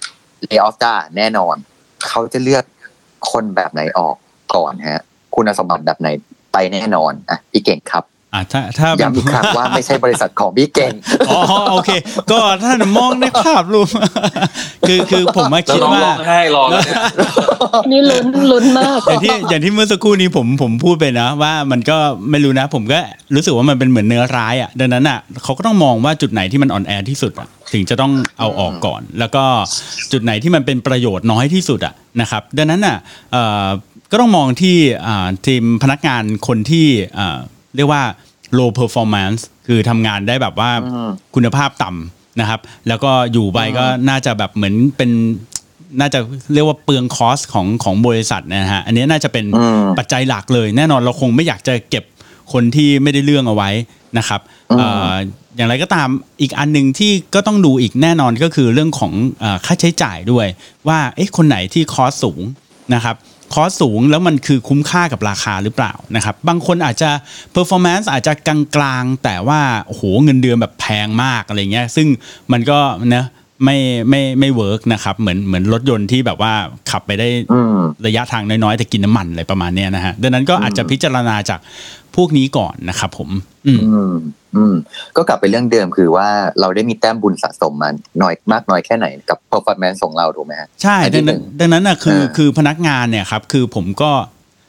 lay off จ้าแน่นอนเขาจะเลือกคนแบบไหนออกก่อนฮะคุณสมบัติแบบไหนไปแน่นอนอ่ะพี่เก่งครับอ่ะถ้าถ้าย้ำอีกครั้งว่าไม่ใช่บริษัทของพี่เก่งอ๋อโอเคก็ถ้ามองในภาพรวมคือคือผมมาคิดว่าให้รอแล้วเนี่ยนี่ลุ้นลุ้นมากอย่างที่อย่างที่เมื่อสักครู่นี้ผมผมพูดไปนะว่ามันก็ไม่รู้นะผมก็รู้สึกว่ามันเป็นเหมือนเนื้อร้ายอ่ะดังนั้นอ่ะเขาก็ต้องมองว่าจุดไหนที่มันอ่อนแอที่สุดอ่ะถึงจะต้องเอาออกก่อนแล้วก็จุดไหนที่มันเป็นประโยชน์น้อยที่สุดอ่ะนะครับดังนั้นอ่ะเอ่อก็ต้องมองที่ทีมพนักงานคนที่เรียกว่า low performance คือทำงานได้แบบว่าคุณภาพต่ำนะครับแล้วก็อยู่ไปก็น่าจะแบบเหมือนเป็นน่าจะเรียกว่าเปลืองคอสของของบริษัทนะฮะอันนี้น่าจะเป็นปัจจัยหลักเลยแน่นอนเราคงไม่อยากจะเก็บคนที่ไม่ได้เรื่องเอาไว้นะครับอย่างไรก็ตามอีกอันนึงที่ก็ต้องดูอีกแน่นอนก็คือเรื่องของค่าใช้จ่ายด้วยว่าเอ๊ะคนไหนที่คอสสูงนะครับคอสสูงแล้วมันคือคุ้มค่ากับราคาหรือเปล่านะครับบางคนอาจจะ performance อาจจะกลางๆแต่ว่าโอ้โหเงินเดือนแบบแพงมากอะไรเงี้ยซึ่งมันก็นะไม่ไม่ไม่เวิร์กนะครับเหมือนเหมือนรถยนต์ที่แบบว่าขับไปได้ระยะทางน้อยๆแต่กินน้ำมันอะไรประมาณนี้นะฮะดังนั้นก็อาจจะพิจารณาจากพวกนี้ก่อนนะครับผมอืมอืมก็กลับไปเรื่องเดิมคือว่าเราได้มีแต้มบุญสะสมมาน้อยมากน้อยแค่ไหนกับ performance ของเราถูกไหมฮะใช่ดังนั้นดังนั้นน่ะคือคือพนักงานเนี่ยครับคือผมก็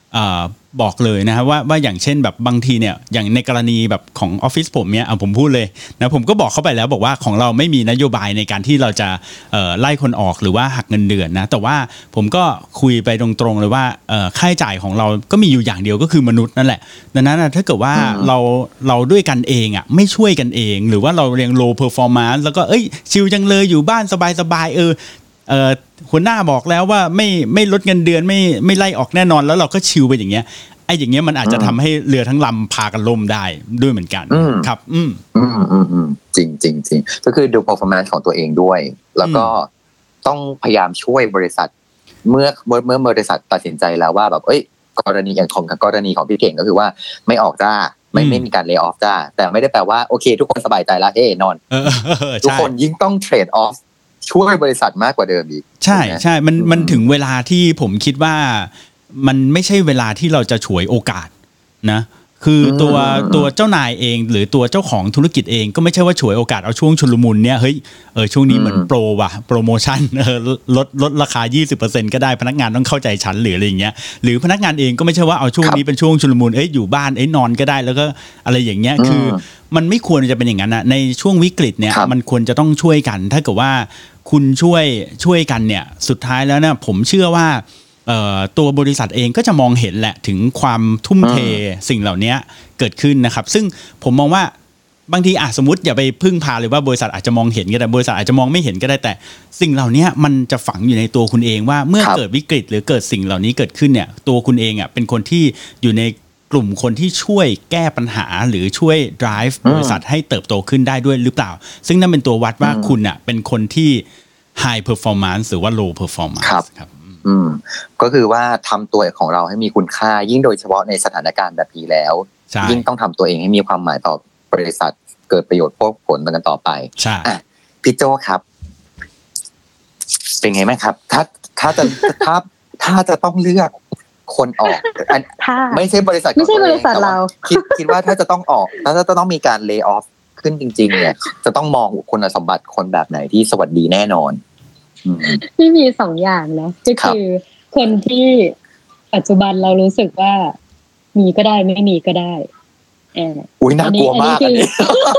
บอกเลยนะครับว่าว่าอย่างเช่นแบบบางทีเนี่ยอย่างในกรณีแบบของออฟฟิศผมเนี่ยเอาผมพูดเลยนะผมก็บอกเขาไปแล้วบอกว่าของเราไม่มีนโยบายในการที่เราจะเอ่อไล่คนออกหรือว่าหักเงินเดือนนะแต่ว่าผมก็คุยไปตรงๆเลยว่าเอ่อค่าใช้จ่ายของเราก็มีอยู่อย่างเดียวก็คือมนุษย์นั่นแหละดังนั้นถ้าเกิดว่าเราเราด้วยกันเองอ่ะไม่ช่วยกันเองหรือว่าเราเรียง low performance แล้วก็เอ้ยชิลจังเลยอยู่บ้านสบายๆเออเอ่อหัวหน้าบอกแล้วว่าไม่ไม่ลดเงินเดือนไม่ไม่ไล่ออกแน่นอนแล้วเราก็ชิลไปอย่างเงี้ยไอ้อย่างเงี้ยมันอาจจะทำให้เรือทั้งลำพากันล่มได้ด้วยเหมือนกันครับอืมอืมอืมอืมจริงจริงจริงก็คือดู performance ของตัวเองด้วยแล้วก็ต้องพยายามช่วยบริษัทเมื่อเมื่อเมื่อบริษัทตัดสินใจแล้วว่าแบบเอ้ยกรณีอย่างของกรณีของพี่เก่งก็คือว่าไม่ออกจ้าไม่ไม่มีการ lay off จ้าแต่ไม่ได้แปลว่าโอเคทุกคนสบายใจแล้วเฮ้นอนทุกคนยิ่งต้อง trade offช่วยบริษัทมากกว่าเดิมอีกใช่ใช่มันมันถึงเวลาที่ผมคิดว่ามันไม่ใช่เวลาที่เราจะฉวยโอกาสนะคือตัวตัวเจ้านายเองหรือตัวเจ้าของธุรกิจเองก็ไม่ใช่ว่าฉวยโอกาสเอาช่วงชุลมุนเนี่ยเฮ้ยเออช่วงนี้เหมือนโปรว่ะโปรโมชั่นเออลดลดราคา ยี่สิบเปอร์เซ็นต์ ก็ได้พนักงานต้องเข้าใจฉันหรืออะไรอย่างเงี้ยหรือพนักงานเองก็ไม่ใช่ว่าเอาช่วงนี้เป็นช่วงชุลมุนเอ้ยอยู่บ้านเอ้ยนอนก็ได้แล้วก็อะไรอย่างเงี้ยคือมันไม่ควรจะเป็นอย่างนั้นนะในช่วงวิกฤตเนี่ยมันควรจะต้องช่วยกันถ้าเกิดว่าคุณช่วยช่วยกันเนี่ยสุดท้ายแล้วเนี่ยผมเชื่อว่าตัวบริษัทเองก็จะมองเห็นแหละถึงความทุ่มเทสิ่งเหล่านี้เกิดขึ้นนะครับซึ่งผมมองว่าบางทีอาจสมมติอย่าไปพึ่งพาเลยว่าบริษัทอาจจะมองเห็นก็ได้บริษัทอาจจะมองไม่เห็นก็ได้แต่สิ่งเหล่านี้มันจะฝังอยู่ในตัวคุณเองว่าเมื่อเกิดวิกฤตหรือเกิดสิ่งเหล่านี้เกิดขึ้นเนี่ยตัวคุณเองอ่ะเป็นคนที่อยู่ในกลุ่มคนที่ช่วยแก้ปัญหาหรือช่วย drive บริษัทให้เติบโตขึ้นได้ด้วยหรือเปล่าซึ่งนั่นเป็นตัววัดว่าคุณอ่ะเป็นคนที่ high performance หรือว่า low performance ครับอืมก็คือว่าทำตัวของเราให้มีคุณค่ายิ่งโดยเฉพาะในสถานการณ์แบบนี้แล้วยิ่งต้องทำตัวเองให้มีความหมายต่อบริษัทเกิดประโยชน์พวกผลกันต่อไปใช่อ่ะพี่โจครับเป็นไงไหมครับถ้าถ้าจะถ้าถ้าจะต้องเลือกคนออกไม่ใช่บริษัทไม่ใช่บริษัทเราคิดคิดว่าถ้าจะต้องออกถ้าจะต้องมีการเลย์ออฟขึ้นจริงๆเนี่ยจะต้องมองคุณสมบัติคนแบบไหนที่สวัสดีแน่นอนที่มีสองอย่างนะก็คือคนที่ปัจจุบันเรารู้สึกว่ามีก็ได้ไม่มีก็ได้เอออุ้ยน่ากลัวมากอันนี้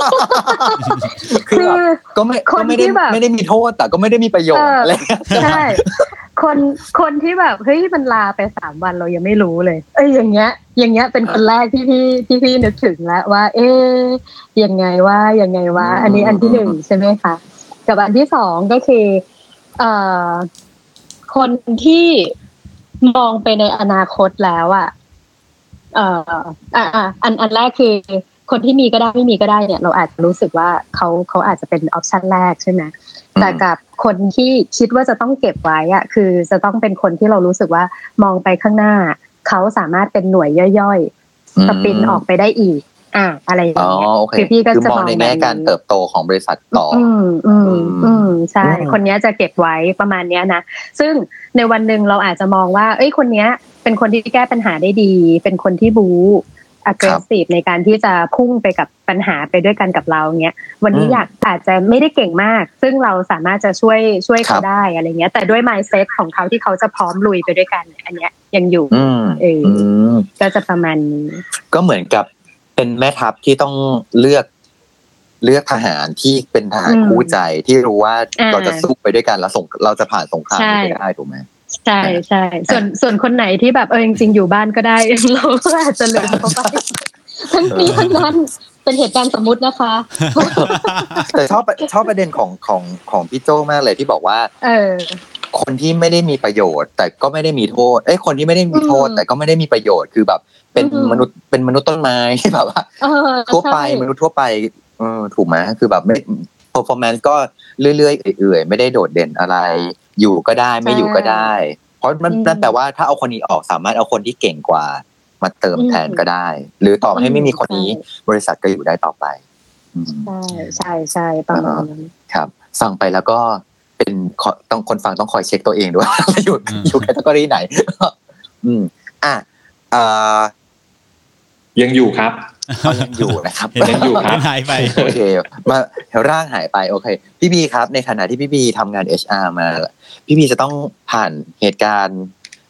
คือก็ไม่ก็ไม่ได้ไม่ได้มีโทษแต่ก็ไม่ได้มีประโยชน์อะไรใช่คนคนที่แบบเฮ้ยมันลาไปสามวันเรายังไม่รู้เลยเอ้ยอย่างเงี้ยอย่างเงี้ยเป็นคนแรกที่พี่ที่พี่นึกถึงแล้วว่าเอ๊ยยังไงว่ายังไงว่าอันนี้อันที่หนึ่งใช่ไหมคะกับอันที่สองก็คือเอ่อคนที่มองไปในอนาคตแล้วอ่ะเอ่ออ่าอันอันแรกคือคนที่มีก็ได้ไม่มีก็ได้เนี่ยเราอาจจะรู้สึกว่าเขาเขาอาจจะเป็นออปชั่นแรกใช่ไหมแต่กับคนที่คิดว่าจะต้องเก็บไว้อ่ะคือจะต้องเป็นคนที่เรารู้สึกว่ามองไปข้างหน้าเขาสามารถเป็นหน่วยย่อยๆสปินออกไปได้อีกอ่าอะไรอย่างเงี้ยคือพี่ก็จะมองในแง่การเติบโตของบริษัทต่ออืมอืมอืมใช่คนนี้จะเก็บไว้ประมาณเนี้ยนะซึ่งในวันหนึ่งเราอาจจะมองว่าเอ้ยคนนี้เป็นคนที่แก้ปัญหาได้ดีเป็นคนที่บู๊ aggressive ในการที่จะพุ่งไปกับปัญหาไปด้วยกันกับเราเงี้ยวันนี้อยากอาจจะไม่ได้เก่งมากซึ่งเราสามารถจะช่วยช่วยเขาได้อะไรเงี้ยแต่ด้วย mindset ของเขาที่เขาจะพร้อมลุยไปด้วยกันอันเนี้ยยังอยู่เออก็จะประมาณนี้ก็เหมือนกับเป็นแม่ทัพที่ต้องเลือกเลือกทหารที่เป็นทหารคู่ใจที่รู้ว่าเราจะสู้ไปด้วยกันแล้วส่งเราจะผ่านสงครามไปได้ถูกไหมใช่ใช่ส่วนส่วนคนไหนที่แบบเออจริงๆอยู่บ้านก็ได้เราก็อาจจะลืมเขาไปทั้งนี้ทั้งนั้นเป็นเหตุการณ์สมมุตินะคะแต่ชอบชอบประเด็นของของของพี่โจ้มากเลยที่บอกว่าเออคนที่ไม่ได้มีประโยชน์แต่ก็ไม่ได้มีโทษเอ้ยคนที่ไม่ได้มีโทษแต่ก็ไม่ได้มีประโยชน์คือแบบเป็นมนุษย์เป็นมนุษย์ต้นไม้ที่แบบว่าทั่วไปมนุษย์ทั่วไปเออถูกไหมคือแบบไม่ performance ก็เรื่อยๆเอื่อยๆไม่ได้โดดเด่นอะไรอยู่ก็ได้ไม่อยู่ก็ได้เพราะมันนั่นแปลว่าถ้าเอาคนนี้ออกสามารถเอาคนที่เก่งกว่ามาเติมแทนก็ได้หรือต่อให้ไม่มีคนนี้บริษัทก็อยู่ได้ต่อไปใช่ใช่ใช่ประมาณนั้นครับฟังไปแล้วก็เป็นต้องคนฟังต้องคอยเช็คตัวเองด้วยอยู่อยู่แคตตากรีไหนอืมอ่ะเอ่อยังอยู่ครับยังอยู่นะครับยังอยู่ครับหายไปโอเคมาร่างหายไปโอเคพี่บีครับในฐานะที่พี่บีทำงาน เอช อาร์ มาพี่บีจะต้องผ่านเหตุการณ์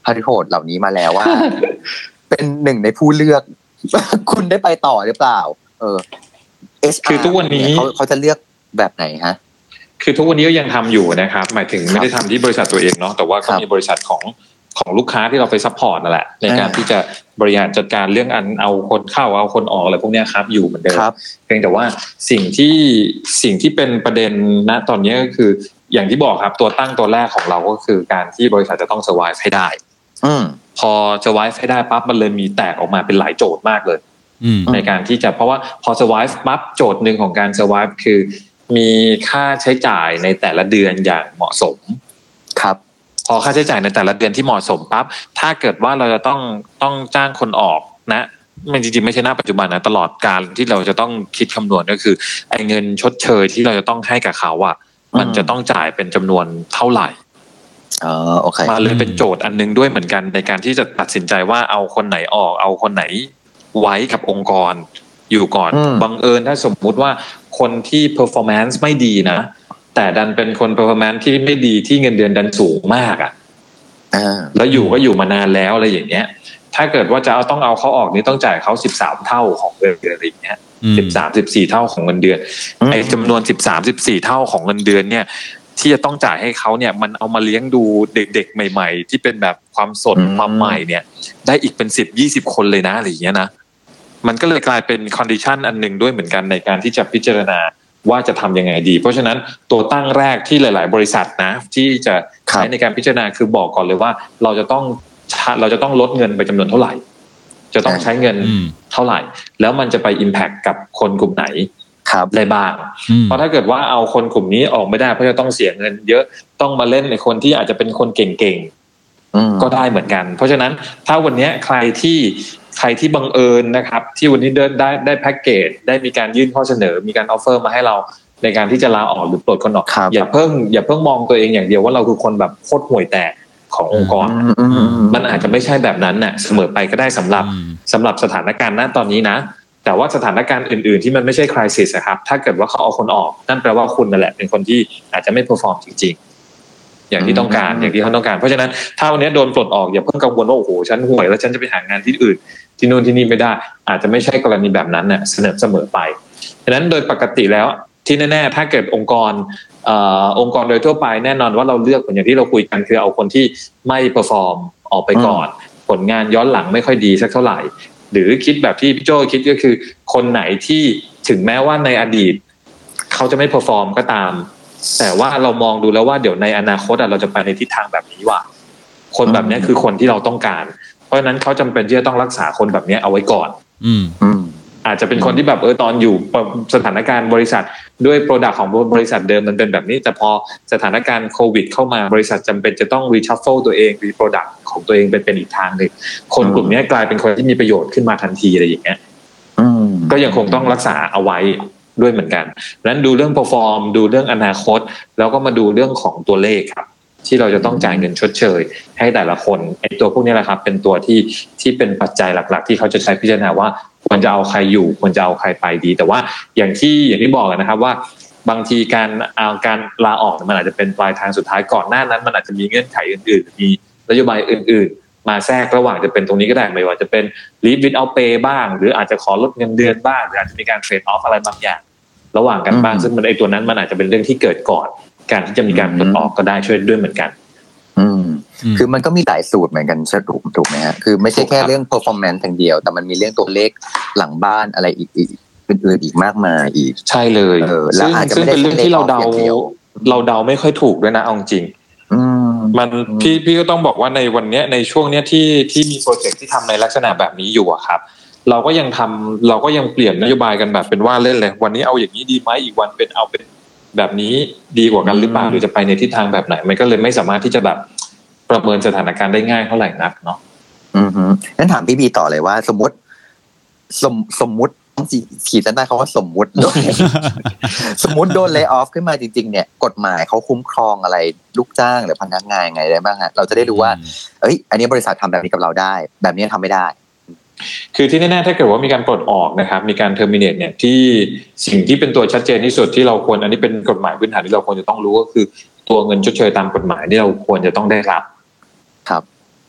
าริโหดเหล่านี้มาแล้วว่า เป็นหนึ่งในผู้เลือกคุณได้ไปต่อหรือเปล่าเออ เอช อาร์คือทุกวันนี้เขาเขาจะเลือกแบบไหนฮะคือทุกวันนี้ก็ยังทำอยู่นะครับหมายถึงไม่ได้ทำที่บริษัทตัวเองเนาะแต่ว่าก็มีบริษัทของของลูกค้าที่เราไปซัพพอร์ตนั่นแหละในการที่จะบริหารจัดการเรื่องอันเอาคนเข้าเอาคนออกอะไรพวกนี้ครับอยู่เหมือนเดิมเพียงแต่ว่าสิ่งที่สิ่งที่เป็นประเด็นณตอนนี้ก็คืออย่างที่บอกครับตัวตั้งตัวแรกของเราก็คือการที่บริษัทจะต้อง survive ให้ได้พอ survive ให้ได้ปั๊บมันเลยมีแตกออกมาเป็นหลายโจทย์มากเลยในการที่จะเพราะว่าพอ survive ปั๊บโจทย์หนึ่งของการ survive คือมีค่าใช้จ่ายในแต่ละเดือนอย่างเหมาะสมครับพอค่าใช้จ่ายในแต่ละเดือนที่เหมาะสมปั๊บถ้าเกิดว่าเราจะต้องต้องจ้างคนออกนะมันจริงๆไม่ใช่หน้าปัจจุบันนะตลอดการที่เราจะต้องคิดคำนวณก็คือไอ้เงินชดเชยที่เราจะต้องให้กับเขาอ่ะมันจะต้องจ่ายเป็นจำนวนเท่าไหร่อ๋อโอเคมาเลยเป็นโจทย์อันนึงด้วยเหมือนกันในการที่จะตัดสินใจว่าเอาคนไหนออกเอาคนไหนไว้กับองค์กรอยู่ก่อนบังเอิญถ้าสมมุติว่าคนที่ performance ไม่ดีนะแต่ดันเป็นคน performance ที่ไม่ดีที่เงินเดือนดันสูงมากอ่ะแล้วอยู่ก็อยู่มานานแล้วอะไรอย่างเงี้ยถ้าเกิดว่าจะเอาต้องเอาเขาออกนี่ต้องจ่ายเขาสิบสามเท่าของเงินเดือนอะไรอย่างเงี้ยสิบสาม สิบสี่เท่าของเงินเดือนไอ้จำนวนสิบสาม สิบสี่เท่าของเงินเดือนเนี่ยที่จะต้องจ่ายให้เขาเนี่ยมันเอามาเลี้ยงดูเด็กๆใหม่ๆที่เป็นแบบความสดความใหม่เนี่ยได้อีกเป็นสิบ ยี่สิบคนเลยนะอะไรอย่างเงี้ยนะมันก็เลยกลายเป็นคอนดิชันอันนึงด้วยเหมือนกันในการที่จะพิจารณาว่าจะทำยังไงดีเพราะฉะนั้นตัวตั้งแรกที่หลายๆบริษัทนะที่จะใช้ในการพิจารณาคือบอกก่อนเลยว่าเราจะต้องเราจะต้องลดเงินไปจำนวนเท่าไหร่จะต้องใช้เงินเท่าไหร่แล้วมันจะไป impact กับคนกลุ่มไหนได้บ้างเพราะถ้าเกิดว่าเอาคนกลุ่มนี้ออกไม่ได้เพราะจะต้องเสียเงินเยอะต้องมาเล่นในคนที่อาจจะเป็นคนเก่งๆก็ได้เหมือนกันเพราะฉะนั้นถ้าวันนี้ใครที่ใครที่บังเอิญนะครับที่วันนี้เดินได้ได้แพ็กเกจได้มีการยื่นข้อเสนอมีการออฟเฟอร์มาให้เราในการที่จะลาออกหรือปลดคนออกอย่าเพิ่งอย่าเพิ่งมองตัวเองอย่างเดียวว่าเราคือคนแบบโคตรห่วยแตกขององค์กรมันอาจจะไม่ใช่แบบนั้นน่ะเสมอไปก็ได้สำหรับสำหรับสถานการณ์ณตอนนี้นะแต่ว่าสถานการณ์อื่นๆที่มันไม่ใช่คริสิสครับถ้าเกิดว่าเขาเอาคนออกนั่นแปลว่าคุณนั่นแหละเป็นคนที่อาจจะไม่เพอร์ฟอร์มจริงๆอย่างที่ต้องการอย่างที่เขาต้องการเพราะฉะนั้นถ้าวันนี้โดนปลดออกอย่าเพิ่งกังวลว่าโอ้โหฉันห่วยแล้วฉันจะไปหางานที่อื่นที่นู่นที่นี่ไม่ได้อาจจะไม่ใช่กรณีแบบนั้นน่ะเสนอเสมอไปดังนั้นโดยปกติแล้วที่แน่ๆถ้าเกิดองค์กรเอ่อองค์กรโดยทั่วไปแน่นอนว่าเราเลือกอย่างที่เราคุยกันคือเอาคนที่ไม่เพอร์ฟอร์มออกไปก่อนผลงานย้อนหลังไม่ค่อยดีสักเท่าไหร่หรือคิดแบบที่พี่โจ้คิดก็คือคนไหนที่ถึงแม้ว่าในอดีตเขาจะไม่เพอร์ฟอร์มก็ตามแต่ว่าเรามองดูแล้วว่าเดี๋ยวในอนาคตเราจะไปในทิศทางแบบนี้ว่ะคนแบบนี้คือคนที่เราต้องการเพราะฉะนั้นเขาจำเป็นที่จะต้องรักษาคนแบบนี้เอาไว้ก่อนอืมอาจจะเป็นคนที่แบบเออตอนอยู่สถานการณ์บริษัทด้วยโปรดักต์ของบริษัทเดิมมันเป็นแบบนี้แต่พอสถานการณ์โควิดเข้ามาบริษัทจำเป็นจะต้องรีชัฟเฟิลตัวเองรีโปรดักต์ของตัวเองเป็นเป็นอีกทางนึงคนกลุ่มนี้กลายเป็นคนที่มีประโยชน์ขึ้นมาทันทีอะไรอย่างเงี้ยก็ยังคงต้องรักษาเอาไว้ด้วยเหมือนกันนั้นดูเรื่อง perform ดูเรื่องอนาคตแล้วก็มาดูเรื่องของตัวเลขครับที่เราจะต้องจ่ายเงินชดเชยให้แต่ละคนไอ้ตัวพวกนี้แหละครับเป็นตัวที่ที่เป็นปัจจัยหลักๆที่เขาจะใช้พิจารณาว่าควรจะเอาใครอยู่ควรจะเอาใครไปดีแต่ว่าอย่างที่อย่างที่บอกนะครับว่าบางทีการเอาการลาออกมันอาจจะเป็นปลายทางสุดท้ายก่อนหน้านั้นมันอาจจะมีเงื่อนไขอื่นๆมีนโยบายอื่นๆมาแทรกระหว่างจะเป็นตรงนี้ก็ได้ไม่ว่าจะเป็น leave without pay บ้างหรืออาจจะขอลดเงินเดือนบ้างหรืออาจจะมีการ trade off อะไรบางอย่างระหว่างกันบ้างซึ่งมันไอ้ตัวนั้นมันอาจจะเป็นเรื่องที่เกิดก่อนการที่จะมีการปลดออกก็ได้ช่วยด้วยเหมือนกันอืมคือมันก็มีหลายสูตรเหมือนกันใช่ถูกถูกไหมฮะคือไม่ใช่แค่เรื่อง performance อย่างเดียวแต่มันมีเรื่องตัวเลขหลังบ้านอะไรอีกอีกอื่นๆอีกมากมายอีกใช่เลยเออแล้วอาจจะไม่ได้เป็นเรื่องที่เราเดาเราเดาไม่ค่อยถูกด้วยนะเอาจริงอืมมันพี่พี่ก็ต้องบอกว่าในวันนี้ในช่วงเนี้ยที่ที่มีโปรเจกต์ที่ทำในลักษณะแบบนี้อยู่อะครับเราก็ยังทำเราก็ยังเปลี่ยนนโยบายกันแบบเป็นว่าเล่นเลยวันนี้เอาอย่างนี้ดีไหมอีกวันเป็นเอาเป็นแบบนี้ดีกว่ากันหรือเปล่าหรือจะไปในทิศทางแบบไหนมันก็เลยไม่สามารถที่จะแบบประเมินสถานการณ์ได้ง่ายเท่าไหร่นักเนาะอือฮึงั้นถามพี่บีต่อเลยว่าสมมติสมสมมุติต้องขีดเส้นใต้คำว่าสมมุติสมมุติโดนเลย์ออฟขึ้นมาจริงๆเนี่ยกฎหมายเขาคุ้มครองอะไรลูกจ้างหรือพนักงานไงได้บ้างฮะเราจะได้รู้ว่าเอ้ยอันนี้บริษัททำแบบนี้กับเราได้แบบนี้ทำไม่ได้คือที่แน่ๆถ้าเกิดว่ามีการปลดออกนะครับมีการเทอร์มิเนตเนี่ยที่สิ่งที่เป็นตัวชัดเจนที่สุดที่เราควรอันนี้เป็นกฎหมายพื้นฐานที่เราควรจะต้องรู้ก็คือตัวเงินชดเชยตามกฎหมายที่เราควรจะต้องได้รับครับ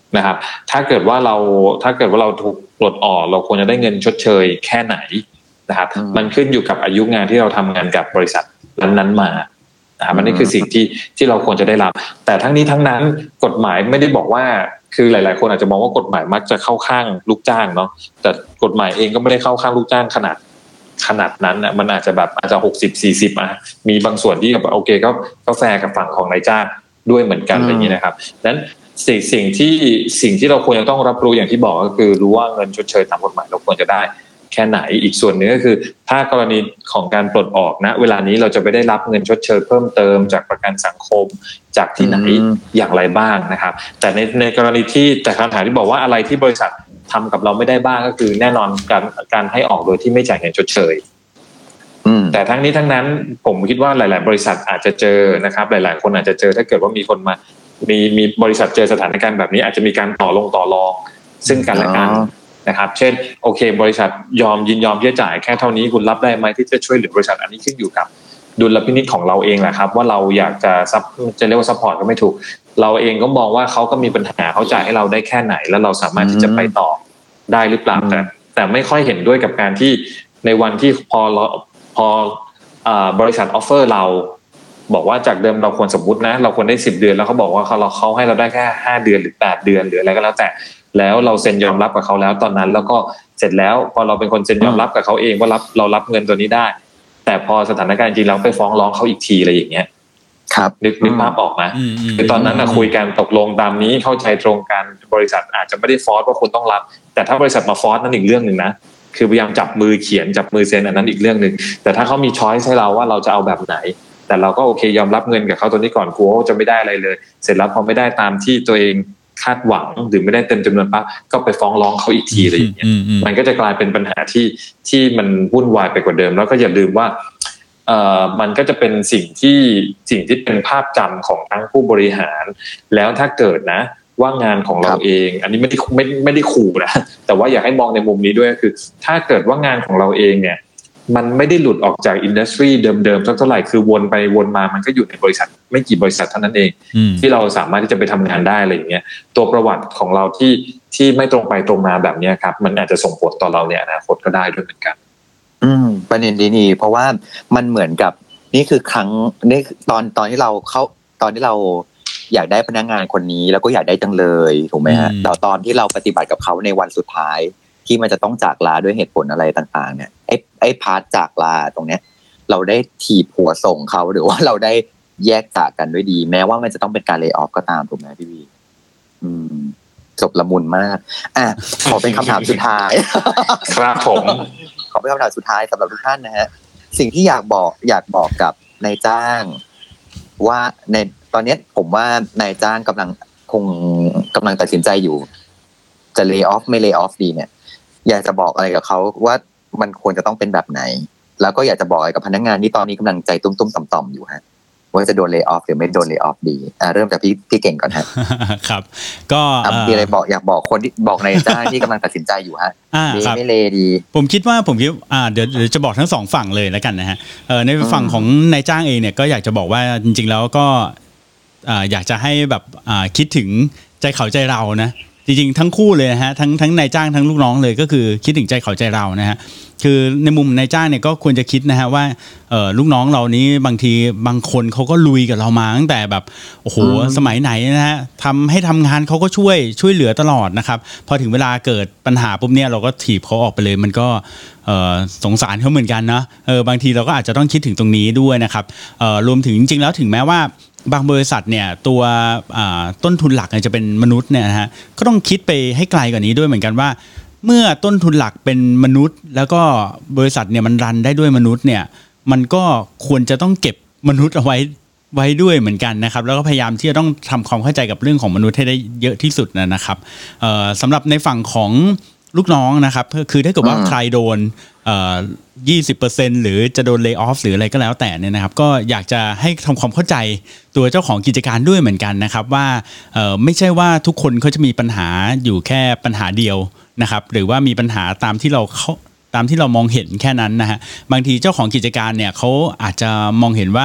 นะครับถ้าเกิดว่าเราถ้าเกิดว่าเราถูกปลดออกเราควรจะได้เงินชดเชยแค่ไหนนะครับมันขึ้นอยู่กับอายุงานที่เราทำงานกับบริษัทนั้นๆมานะครับอันนี้คือสิ่งที่ที่เราควรจะได้รับแต่ทั้งนี้ทั้งนั้นกฎหมายไม่ได้บอกว่าคือหลายๆคนอาจจะมองว่ากฎหมายมักจะเข้าข้างลูกจ้างเนาะแต่กฎหมายเองก็ไม่ได้เข้าข้างลูกจ้างขนาดขนาดนั้นนะมันอาจจะแบบอาจจะหกสิบ สี่สิบอ่ะมีบางส่วนที่แบบโอเคก็ก็แฟร์กับฝั่งของนายจ้างด้วยเหมือนกันอะไรอย่างนี้นะครับนั้นสิ่งสิ่งที่สิ่งที่เราควรจะต้องรับรู้อย่างที่บอกก็คือรู้ว่าเงินชดเชยตามกฎหมายเราควรจะได้แค่ไหนอีกส่วนนึงก็คือถ้ากรณีของการปลดออกนะเวลานี้เราจะไม่ได้รับเงินชดเชยเพิ่มเติมจากประกันสังคมจากที่ไหนอย่างไรบ้างนะครับแต่ในในกรณีที่แต่คำถามที่บอกว่าอะไรที่บริษัททำกับเราไม่ได้บ้างก็คือแน่นอนการการให้ออกโดยที่ไม่จ่ายเงินชดเชยแต่ทั้งนี้ทั้งนั้นผมคิดว่าหลายๆบริษัทอาจจะเจอนะครับหลายๆคนอาจจะเจอถ้าเกิดว่ามีคนมามีมีบริษัทเจอสถานการณ์แบบนี้อาจจะมีการต่อลงต่อรองซึ่งกันและกันนะครับเช่นโอเคบริษัทยอมยินยอมที่จะจ่ายแค่เท่านี้คุณรับได้ไหมที่จะช่วยเหลือบริษัทอันนี้ขึ้นอยู่กับดุลพินิจของเราเองแหละครับว่าเราอยากจะซับจะเรียกว่าซัพพอร์ตก็ไม่ถูกเราเองก็มองว่าเขาก็มีปัญหาเขาจ่ายให้เราได้แค่ไหนแล้วเราสามารถที่จะไปต่อได้หรือเปล่าแต่แต่ไม่ค่อยเห็นด้วยกับการที่ในวันที่พอเราพอบริษัทออฟเฟอร์เราบอกว่าจากเดิมเราควรสมมุตินะเราควรได้สิบเดือนแล้วเขาบอกว่าเขาเราเขาให้เราได้แค่ห้าเดือนหรือแปดเดือนหรืออะไรก็แล้วแต่แล้วเราเซ็นยอมรับกับเขาแล้วตอนนั้นแล้วก็เสร็จแล้วพอเราเป็นคนเซ็นยอมรับกับเขาเองว่ารับเรารับเงินตัวนี้ได้แต่พอสถานการณ์จริงเราไปฟ้องร้องเขาอีกทีอะไรอย่างเงี้ยครับนึกนึกภาพออกไหมคือตอนนั้นนะคุยกันตกลงตามนี้เข้าใจตรงกันบริษัทอาจจะไม่ได้ฟอร์สว่าคุณต้องรับแต่ถ้าบริษัทมาฟอร์สนั่นอีกเรื่องนึงนะคือพยายามจับมือเขียนจับมือเซ็นอันนั้นอีกเรื่องนึงแต่ถ้าเขามีช้อยส์ให้เราว่าเราจะเอาแบบไหนแต่เราก็โอเคยอมรับเงินกับเขาตัวนี้ก่อนกลัวว่าจะไม่ได้อะไรเลยเสร็จแล้วพอไม่ได้ตามที่ตัวเองคาดหวังหรือไม่ได้เต็มจำนวนปั๊บก็ไปฟ้องร้องเขาอีกทีอะไรอย่างเงี้ยมันก็จะกลายเป็นปัญหาที่ที่มันวุ่นวายไปกว่าเดิมแล้วก็อย่าลืมว่าเอ่อมันก็จะเป็นสิ่งที่สิ่งที่เป็นภาพจำของทั้งผู้บริหารแล้วถ้าเกิดนะว่างานของเราเองอันนี้ไม่ได้ไม่ไม่ได้ขู่นะแต่ว่าอยากให้มองในมุมนี้ด้วยคือถ้าเกิดว่างานของเราเองเนี่ยมันไม่ได้หลุดออกจากอินดัสทรีเดิมๆสักเท่าไหร่คือวนไปวนมามันก็อยู่ในบริษัทไม่กี่บริษัทเท่านั้นเองที่เราสามารถที่จะไปทำงานได้อะไรอย่างเงี้ยตัวประวัติของเราที่ที่ไม่ตรงไปตรงมาแบบนี้ครับมันอาจจะส่งผลต่อเราในอนาคตก็ได้ด้วยเหมือนกันอืมประเด็นนี้เพราะว่ามันเหมือนกับนี่คือครั้งนี่ตอนตอนที่เราเข้าตอนที่เราอยากได้พนักงานคนนี้แล้วก็อยากได้จังเลยถูกไหมฮะแต่ตอนที่เราปฏิบัติกับเขาในวันสุดท้ายที่มันจะต้องจากลาด้วยเหตุผลอะไรต่างๆเนี่ยไอ้ไอ้พาร์ทจากลาตรงเนี้ยเราได้ถีบหัวส่งเขาหรือว่าเราได้แยกจากกันด้วยดีแม้ว่ามันจะต้องเป็นการเลย์ออฟก็ตามถูกไหมพี่วีอืมจบละมุนมากอ่ะขอเป็นคำถามสุดท้ายครับผมขอเป็นคำถามสุดท้ายสำหรับทุกท่านนะฮะสิ่งที่อยากบอกอยากบอกกับนายจ้างว่าในตอนนี้ผมว่านายจ้างกำลังคงกำลังตัดสินใจอยู่จะเลย์ออฟไม่เลย์ออฟดีเนี่ยอยากจะบอกอะไรกับเขาว่ามันควรจะต้องเป็นแบบไหนแล้วก็อยากจะบอกอะไรกับพนักงานที่ตอนนี้กำลังใจตุ้มๆต่อมๆอยู่ฮะว่าจะโดนเลย์ออฟหรือไม่โดนเลย์ออฟดีอ่าเริ่มจากพี่พี่เก่งก่อนฮะครับก็มีอะไรบอกอยากบอกคนที่บอกนายจ้างที่กำลังตัดสินใจอยู่ฮะดีไม่เลดีผมคิดว่าผมคิดอ่าเดี๋ยวเดี๋ยวจะบอกทั้งสองฝั่งเลยแล้วกันนะฮะเออในฝั่งของนายจ้างเองเนี่ยก็อยากจะบอกว่าจริงๆแล้วก็อ่าอยากจะให้แบบอ่าคิดถึงใจเขาใจเรานะจริงๆทั้งคู่เลยนะฮะทั้งทั้งนายจ้างทั้งลูกน้องเลยก็คือคิดถึงใจเขาใจเรานะฮะคือในมุมนายจ้างเนี่ยก็ควรจะคิดนะฮะว่าเอ่อลูกน้องเรานี้บางทีบางคนเขาก็ลุยกับเรามาตั้งแต่แบบโอ้โหสมัยไหนนะฮะทำให้ทำงานเขาก็ช่วยช่วยเหลือตลอดนะครับพอถึงเวลาเกิดปัญหาปุ๊บเนี่ยเราก็ถีบเขาออกไปเลยมันก็เอ่อสงสารเขาเหมือนกันนะเออบางทีเราก็อาจจะต้องคิดถึงตรงนี้ด้วยนะครับเอ่อรวมถึงจริงๆแล้วถึงแม้ว่าบางบริษัทเนี่ยตัวต้นทุนหลักจะเป็นมนุษย์เนี่ยนะฮะก็ต้องคิดไปให้ไกลกว่านี้ด้วยเหมือนกันว่าเมื่อต้นทุนหลักเป็นมนุษย์แล้วก็บริษัทเนี่ยมันรันได้ด้วยมนุษย์เนี่ยมันก็ควรจะต้องเก็บมนุษย์เอาไว้ไว้ด้วยเหมือนกันนะครับแล้วก็พยายามที่จะต้องทำความเข้าใจกับเรื่องของมนุษย์ให้ได้เยอะที่สุดนะครับสำหรับในฝั่งของลูกน้องนะครับคือถ้าเกิดว่าใครโดนยี่สิบเปอร์เซ็นต์หรือจะโดนเลย์ออฟหรืออะไรก็แล้วแต่เนี่ยนะครับก็อยากจะให้ทำความเข้าใจตัวเจ้าของกิจการด้วยเหมือนกันนะครับว่าไม่ใช่ว่าทุกคนเขาจะมีปัญหาอยู่แค่ปัญหาเดียวนะครับหรือว่ามีปัญหาตามที่เราเขาตามที่เรามองเห็นแค่นั้นนะฮะบางทีเจ้าของกิจการเนี่ยเขาอาจจะมองเห็นว่า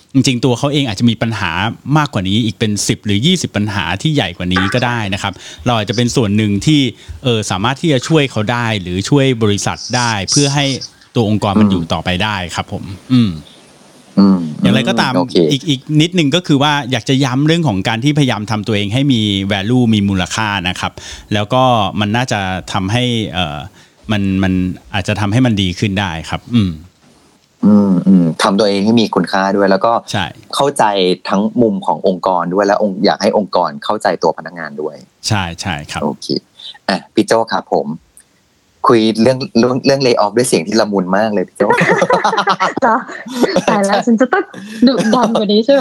จริงๆตัวเขาเองอาจจะมีปัญหามากกว่านี้อีกเป็นสิบหรือยี่สิบปัญหาที่ใหญ่กว่านี้ก็ได้นะครับเราอาจจะเป็นส่วนหนึ่งที่เออสามารถที่จะช่วยเขาได้หรือช่วยบริษัทได้เพื่อให้ตัวองค์กรมันอยู่ต่อไปได้ครับผมอืมอย่างไรก็ตาม okay. อีกอีกนิดนึงก็คือว่าอยากจะย้ำเรื่องของการที่พยายามทำตัวเองให้มี value มีมูลค่านะครับแล้วก็มันน่าจะทำให้เอ่อมันมันอาจจะทำให้มันดีขึ้นได้ครับอืมอืมอืมทำตัวเองให้มีคุณค่าด้วยแล้วก็เข้าใจทั้งมุมขององค์กรด้วยและองค์อยากให้องค์กรเข้าใจตัวพนักงานด้วยใช่ใช่ครับโอเคอ่ะพี่โจ้ครับผมคุยเรื่องเรื่องเรื่องเลย์ออฟด้วยเสียงที่ละมุนมากเลยพี่โจ้ตายแล้วฉันจะต้องดุดันกว่านี้ใช่ไหม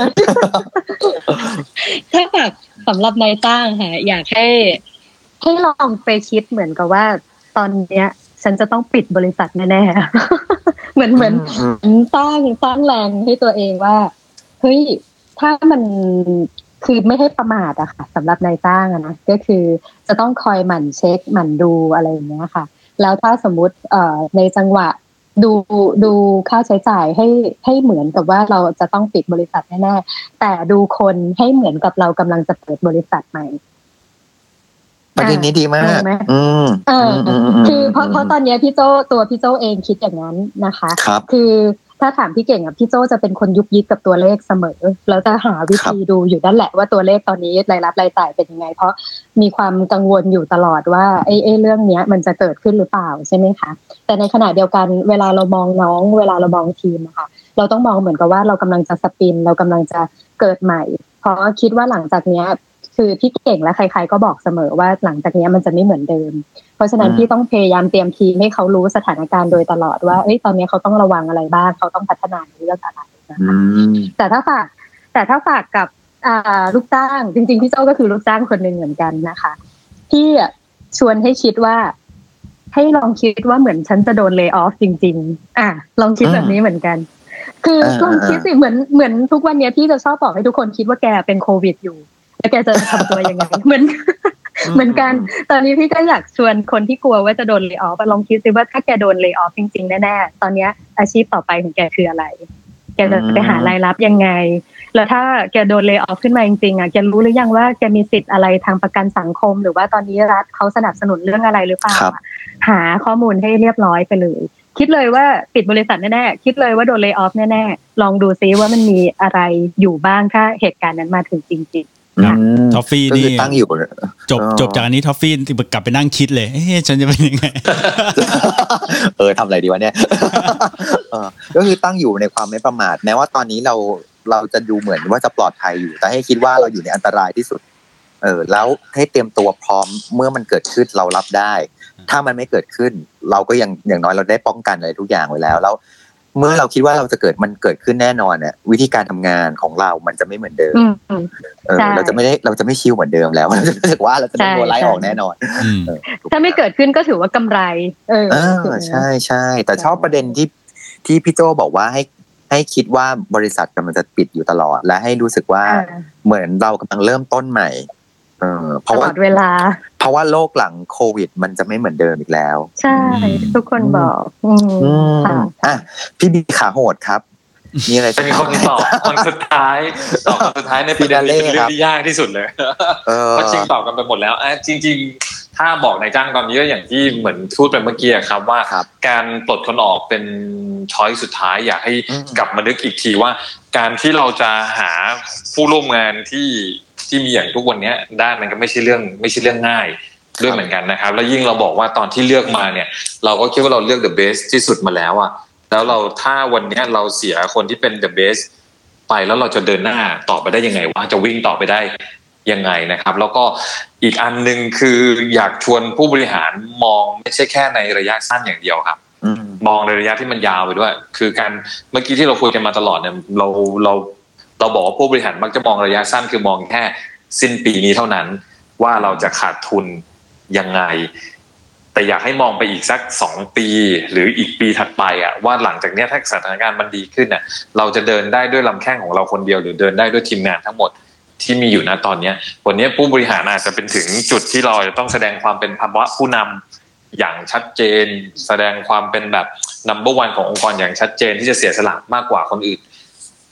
ถ้าแบบสำหรับนายจ้างค่ะอยากให้ให้ลองไปคิดเหมือนกับว่าตอนเนี้ยฉันจะต้องปิดบริษัทแน่ๆเหมือนเหมือนสร้างสร้างแรงให้ตัวเองว่าเฮ้ยถ้ามันคือไม่ให้ประมาทอะค่ะสำหรับนายจ้างอะนะก็คือจะต้องคอยหมั่นเช็คหมั่นดูอะไรอย่างเงี้ยค่ะแล้วถ้าสมมุติเอ่อในจังหวะดูดูค่าใช้จ่ายให้ให้เหมือนกับว่าเราจะต้องปิดบริษัทแน่ๆแต่ดูคนให้เหมือนกับเรากำลังจะเปิดบริษัทใหม่ประเด็นนี้ดีมากอืมเออคือเพราะเพราะตอนนี้พี่โจตัวพี่โจเองคิดอย่างนั้นนะคะคือถ้าถามพี่เก่งอ่ะพี่โจจะเป็นคนยุกยิกกับตัวเลขเสมอแล้วจะหาวิธีดูอยู่นั่นแหละว่าตัวเลขตอนนี้รายรับรายจ่ายเป็นยังไงเพราะมีความกังวลอยู่ตลอดว่าไอ้ไอ้เรื่องเนี้ยมันจะเกิดขึ้นหรือเปล่าใช่ไหมคะแต่ในขณะเดียวกันเวลาเรามองน้องเวลาเรามองทีมนะคะเราต้องมองเหมือนกับว่าเรากำลังจะสปินเรากำลังจะเกิดใหม่เพราะคิดว่าหลังจากเนี้ยคือพี่เก่งและใครๆก็บอกเสมอว่าหลังจากนี้มันจะไม่เหมือนเดิมเพราะฉะนั้นพี่ต้องพยายามเตรียมทีมให้เขารู้สถานการณ์โดยตลอดว่าเอ้ยตอนนี้เขาต้องระวังอะไรบ้างเขาต้องพัฒนาในเรื่องอะไรนะคะแต่ถ้าฝากแต่ถ้าฝากกับอ่าลูกจ้างจริงๆพี่เจ้าก็คือลูกจ้างคนนึงเหมือนกันนะคะพี่ชวนให้คิดว่าให้ลองคิดว่าเหมือนฉันจะโดนเลย์ออฟจริงๆอ่ะลองคิดแบบนี้เหมือนกันคือลองคิดสิเหมือนเหมือนทุกวันนี้พี่จะชอบบอกให้ทุกคนคิดว่าแกเป็นโควิดอยู่แล้วแกจะทำตัวยังไงเหมือนเหมือนกันตอนนี้พี่ก็อยากชวนคนที่กลัวว่าจะโดนเลย์ออฟลองคิดสิว่าถ้าแกโดนเลย์ออฟจริงๆแน่ๆตอนนี้อาชีพต่อไปของแกคืออะไรแกจะไปหารายรับยังไงแล้วถ้าแกโดนเลย์ออฟขึ้นมาจริงๆอ่ะแกรู้หรือยังว่าแกมีสิทธิ์อะไรทางประกันสังคมหรือว่าตอนนี้รัฐเขาสนับสนุนเรื่องอะไรหรือเปล่าหาข้อมูลให้เรียบร้อยไปเลยคิดเลยว่าปิดบริษัทแน่ๆคิดเลยว่าโดนเลย์ออฟแน่ๆลองดูซิว่ามันมีอะไรอยู่บ้างถ้าเหตุการณ์นั้นมาถึงจริงๆทอฟฟี่นี่ตั้งอยู่จบจบจากอันนี้ทอฟฟี่กลับไปนั่งคิดเลยเอ๊ะฉันจะเป็นยังไงเออทำอะไรดีวะเนี่ยก็คือตั้งอยู่ในความไม่ประมาทแม้ว่าตอนนี้เราเราจะดูเหมือนว่าจะปลอดภัยอยู่แต่ให้คิดว่าเราอยู่ในอันตรายที่สุดเออแล้วให้เตรียมตัวพร้อมเมื่อมันเกิดขึ้นเรารับได้ถ้ามันไม่เกิดขึ้นเราก็ยังอย่างน้อยเราได้ป้องกันอะไรทุกอย่างไว้แล้วแล้วเมื่อเราคิดว่าเราจะเกิดมันเกิดขึ้นแน่นอนเนี่ยวิธีการทำงานของเรามันจะไม่เหมือนเดิมเออเราจะไม่ได้เราจะไม่ชิลเหมือนเดิมแล้วเราจะรู้สึกว่าเราจะโดนไล่ออกแน่นอนถ้าไม่เกิดขึ้นก็ถือว่ากำไรเออใช่ใช่แต่ชอบประเด็นที่ที่พี่โจบอกว่าให้ให้คิดว่าบริษัทกำลังจะปิดอยู่ตลอดและให้รู้สึกว่าเหมือนเรากำลังเริ่มต้นใหม่เออเพราะว่าเวลาเพราะว่าโลกหลังโควิดมันจะไม่เหมือนเดิมอีกแล้วใช่ทุกคนบอกอืมอ่ะพี่บีขาโหดครับมีอะไรจะมีคนตอบคนสุดท้ายตอบคนสุดท้ายในประเด็นนี้เป็นเรื่องที่ยากที่สุดเลยเพราะจริงตอบกันไปหมดแล้วอ่ะจริงๆถ้าบอกนายจ้างตอนนี้ก็อย่างที่เหมือนพูดไปเมื่อกี้ครับว่าการปลดคนออกเป็นช้อยสุดท้ายอยากให้กลับมานึกอีกทีว่าการที่เราจะหาผู้ร่วมงานที่ที่มีอย่างทุกวันนี้ได้มันก็ไม่ใช่เรื่องไม่ใช่เรื่องง่ายด้วยเหมือนกันนะครับแล้วยิ่งเราบอกว่าตอนที่เลือกมาเนี่ยเราก็คิดว่าเราเลือก the best ที่สุดมาแล้วอ่ะแล้วเราถ้าวันนี้เราเสียคนที่เป็น the best ไปแล้วเราจะเดินหน้าต่อไปได้ยังไงวะจะวิ่งต่อไปได้ยังไงนะครับแล้วก็อีกอันนึงคืออยากชวนผู้บริหารมองไม่ใช่แค่ในระยะสั้นอย่างเดียวครับมองในระยะที่มันยาวไปด้วยคือการเมื่อกี้ที่เราคุยกันมาตลอดเนี่ยเราเราเราบอกว่าผู้บริหารมักจะมองระยะสั้นคือมองแค่สิ้นปีนี้เท่านั้นว่าเราจะขาดทุนยังไงแต่อยากให้มองไปอีกสักสองปีหรืออีกปีถัดไปอ่ะว่าหลังจากนี้ถ้าสถานการณ์มันดีขึ้นน่ะเราจะเดินได้ด้วยลำแข้งของเราคนเดียวหรือเดินได้ด้วยทีมงานทั้งหมดที่มีอยู่ณตอนนี้วันนี้ผู้บริหารอาจจะเป็นถึงจุดที่เราจะต้องแสดงความเป็นภาวะผู้นำอย่างชัดเจนแสดงความเป็นแบบ number one ขององค์กรอย่างชัดเจนที่จะเสียสละมากกว่าคนอื่น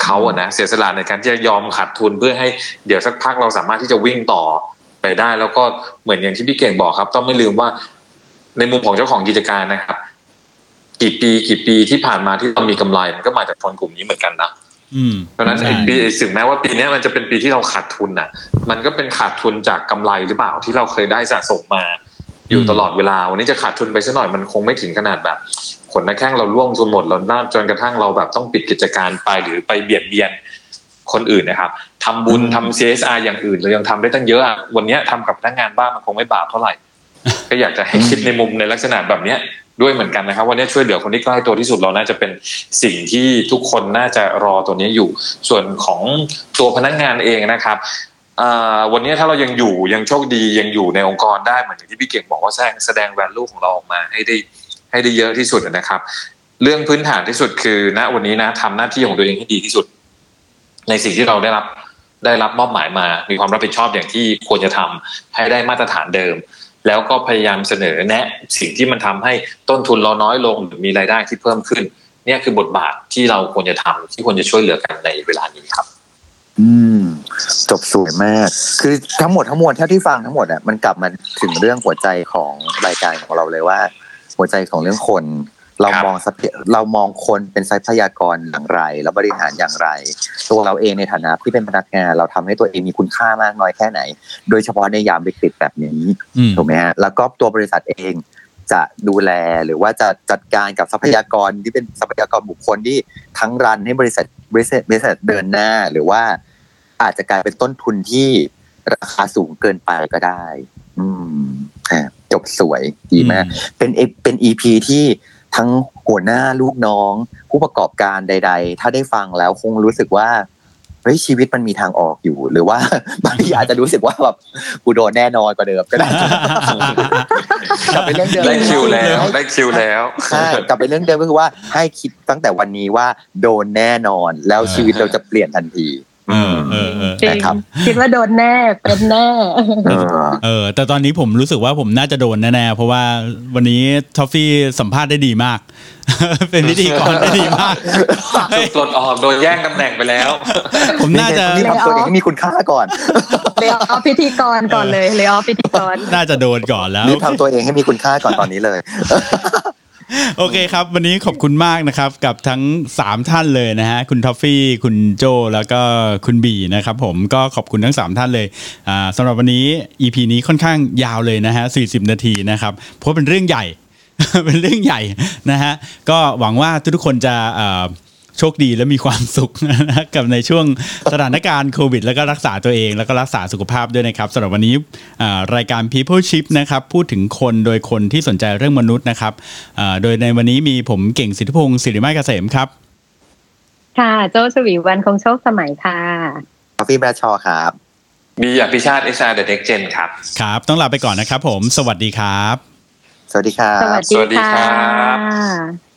เขาอะนะเสียสละในการที่จะยอมขาดทุนเพื่อให้เดี๋ยวสักพักเราสามารถที่จะวิ่งต่อไปได้แล้วก็เหมือนอย่างที่พี่เก่งบอกครับต้องไม่ลืมว่าในมุมของเจ้าของกิจการนะครับกี่ปีกี่ปีที่ผ่านมาที่เรามีกำไรมันก็มาจากคนกลุ่มนี้เหมือนกันนะเพราะฉะนั้นไอ้ปีถึงแม้ว่าปีนี้มันจะเป็นปีที่เราขาดทุนน่ะมันก็เป็นขาดทุนจากกำไรหรือเปล่าที่เราเคยได้สะสมมาอยู่ตลอดเวลาวันนี้จะขาดทุนไปสักหน่อยมันคงไม่ถึงขนาดแบบขนหน้าแข้งเราล่วงจนหมดแล้วน่าจนกระทั่งเราแบบต้องปิดกิจการไปหรือไปเบียดเบียนคนอื่นนะครับทำบุญทำ ซี เอส อาร์ อย่างอื่นเรายังทำได้ตั้งเยอะอะวันนี้ทำกับพนักงานบ้านมันคงไม่บาปเท่าไหร่ก็อยากจะให้คิดในมุมในลักษณะแบบนี้ด้วยเหมือนกันนะครับวันนี้ช่วยเหลือคนที่ใกล้ตัวที่สุดเราน่าจะเป็นสิ่งที่ทุกคนน่าจะรอตัวนี้อยู่ส่วนของตัวพนักงานเองนะครับวันนี้ถ้าเรายังอยู่ยังโชคดียังอยู่ในองค์กรได้เหมือนที่พี่เก่งบอกว่าแสดงแสดง value ของเราออกมาให้ได้ให้ได้เยอะที่สุดนะครับเรื่องพื้นฐานที่สุดคือณวันนี้นะทำหน้าที่ของตัวเองให้ดีที่สุดในสิ่งที่เราได้รับได้รับมอบหมายมามีความรับผิดชอบอย่างที่ควรจะทำให้ได้มาตรฐานเดิมแล้วก็พยายามเสนอแนะสิ่งที่มันทำให้ต้นทุนเราน้อยลงหรือมีรายได้ที่เพิ่มขึ้นเนี่ยคือบทบาทที่เราควรจะทำที่ควรจะช่วยเหลือกันในเวลานี้ครับอืมจบสวยมากคือทั้งหมดทั้งมวลเท่าที่ฟังทั้งหมดอ่ะมันกลับมาถึงเรื่องหัวใจของรายการของเราเลยว่าหัวใจของเรื่องคนเรามองเรามองคนเป็นทรัพยากรอย่างไรแล้วบริหารอย่างไรตัวเราเองในฐานะที่เป็นพนักงานเราทำให้ตัวเองมีคุณค่ามากน้อยแค่ไหนโดยเฉพาะในยามวิกฤตแบบนี้ถูกไหมฮะแล้วก็ตัวบริษัทเองจะดูแลหรือว่าจะจัดการกับทรัพยากรที่เป็นทรัพยากรบุคคลที่ทั้งรันให้บริษัทบริษัทบริษัทเดินหน้าหรือว่าอาจจะกลายเป็นต้นทุนที่ราคาสูงเกินไปก็ได้อืมจบสวยดีมากเป็นเป็น อี พี ที่ทั้งหัวหน้าลูกน้องผู้ประกอบการใดๆถ้าได้ฟังแล้วคงรู้สึกว่าเฮ้ยชีวิตมันมีทางออกอยู่หรือว่าบางทีอาจจะรู้สึกว่าแบบกูโดนแน่นอนกว่าเดิมก็ได้กลับไปเรื่องเดิมได้คิวแล้วได้คิวแล้วใช่กลับไปเรื่องเดิมก็คือว่าให้คิดตั้งแต่วันนี้ว่าโดนแน่นอนแล้วชีวิตเราจะเปลี่ยนทันทีเออเออเออนะครับคิดว่าโดนแน่เป็นแน่เออแต่ตอนนี้ผมรู้สึกว่าผมน่าจะโดนแน่ๆเพราะว่าวันนี้ทอฟฟี่สัมภาษณ์ได้ดีมากเป็นพิธีกรได้ดีมากปลดออกโดนแย่งตำแหน่งไปแล้วผมน่าจะทำตัวเองให้มีคุณค่าก่อนเลยออฟพิธีกรก่อนเลยเลยออฟพิธีกรน่าจะโดนก่อนแล้วนี่ทำตัวเองให้มีคุณค่าก่อนตอนนี้เลยโอเคครับวันนี้ขอบคุณมากนะครับกับทั้งสามท่านเลยนะฮะคุณทอฟฟี่คุณโจแล้วก็คุณบีนะครับผมก็ขอบคุณทั้งสามท่านเลยอ่าสำหรับวันนี้ อี พี นี้ค่อนข้างยาวเลยนะฮะสี่สิบนาทีนะครับเพราะเป็นเรื่องใหญ่ เป็นเรื่องใหญ่นะฮะก็หวังว่าทุกคนจะโชคดีและมีความสุขนะกับในช่วงสถานการณ์โควิดแล้วก็รักษาตัวเองแล้วก็รักษาสุขภาพด้วยนะครับสำหรับวันนี้รายการ People Ship นะครับพูดถึงคนโดยคนที่สนใจเรื่องมนุษย์นะครับโดยในวันนี้มีผมเก่งสิทธิพงศ์ศิริมาเกษมครับค่ะโจชวีวรรณคงโชคสมัยค่ะกาแฟแบรชอครับมีอภิชาติ เอช อาร์ The Next Gen ครับครับต้องลาไปก่อนนะครับผมสวัสดีครับสวัสดีครับสวัสดีครับ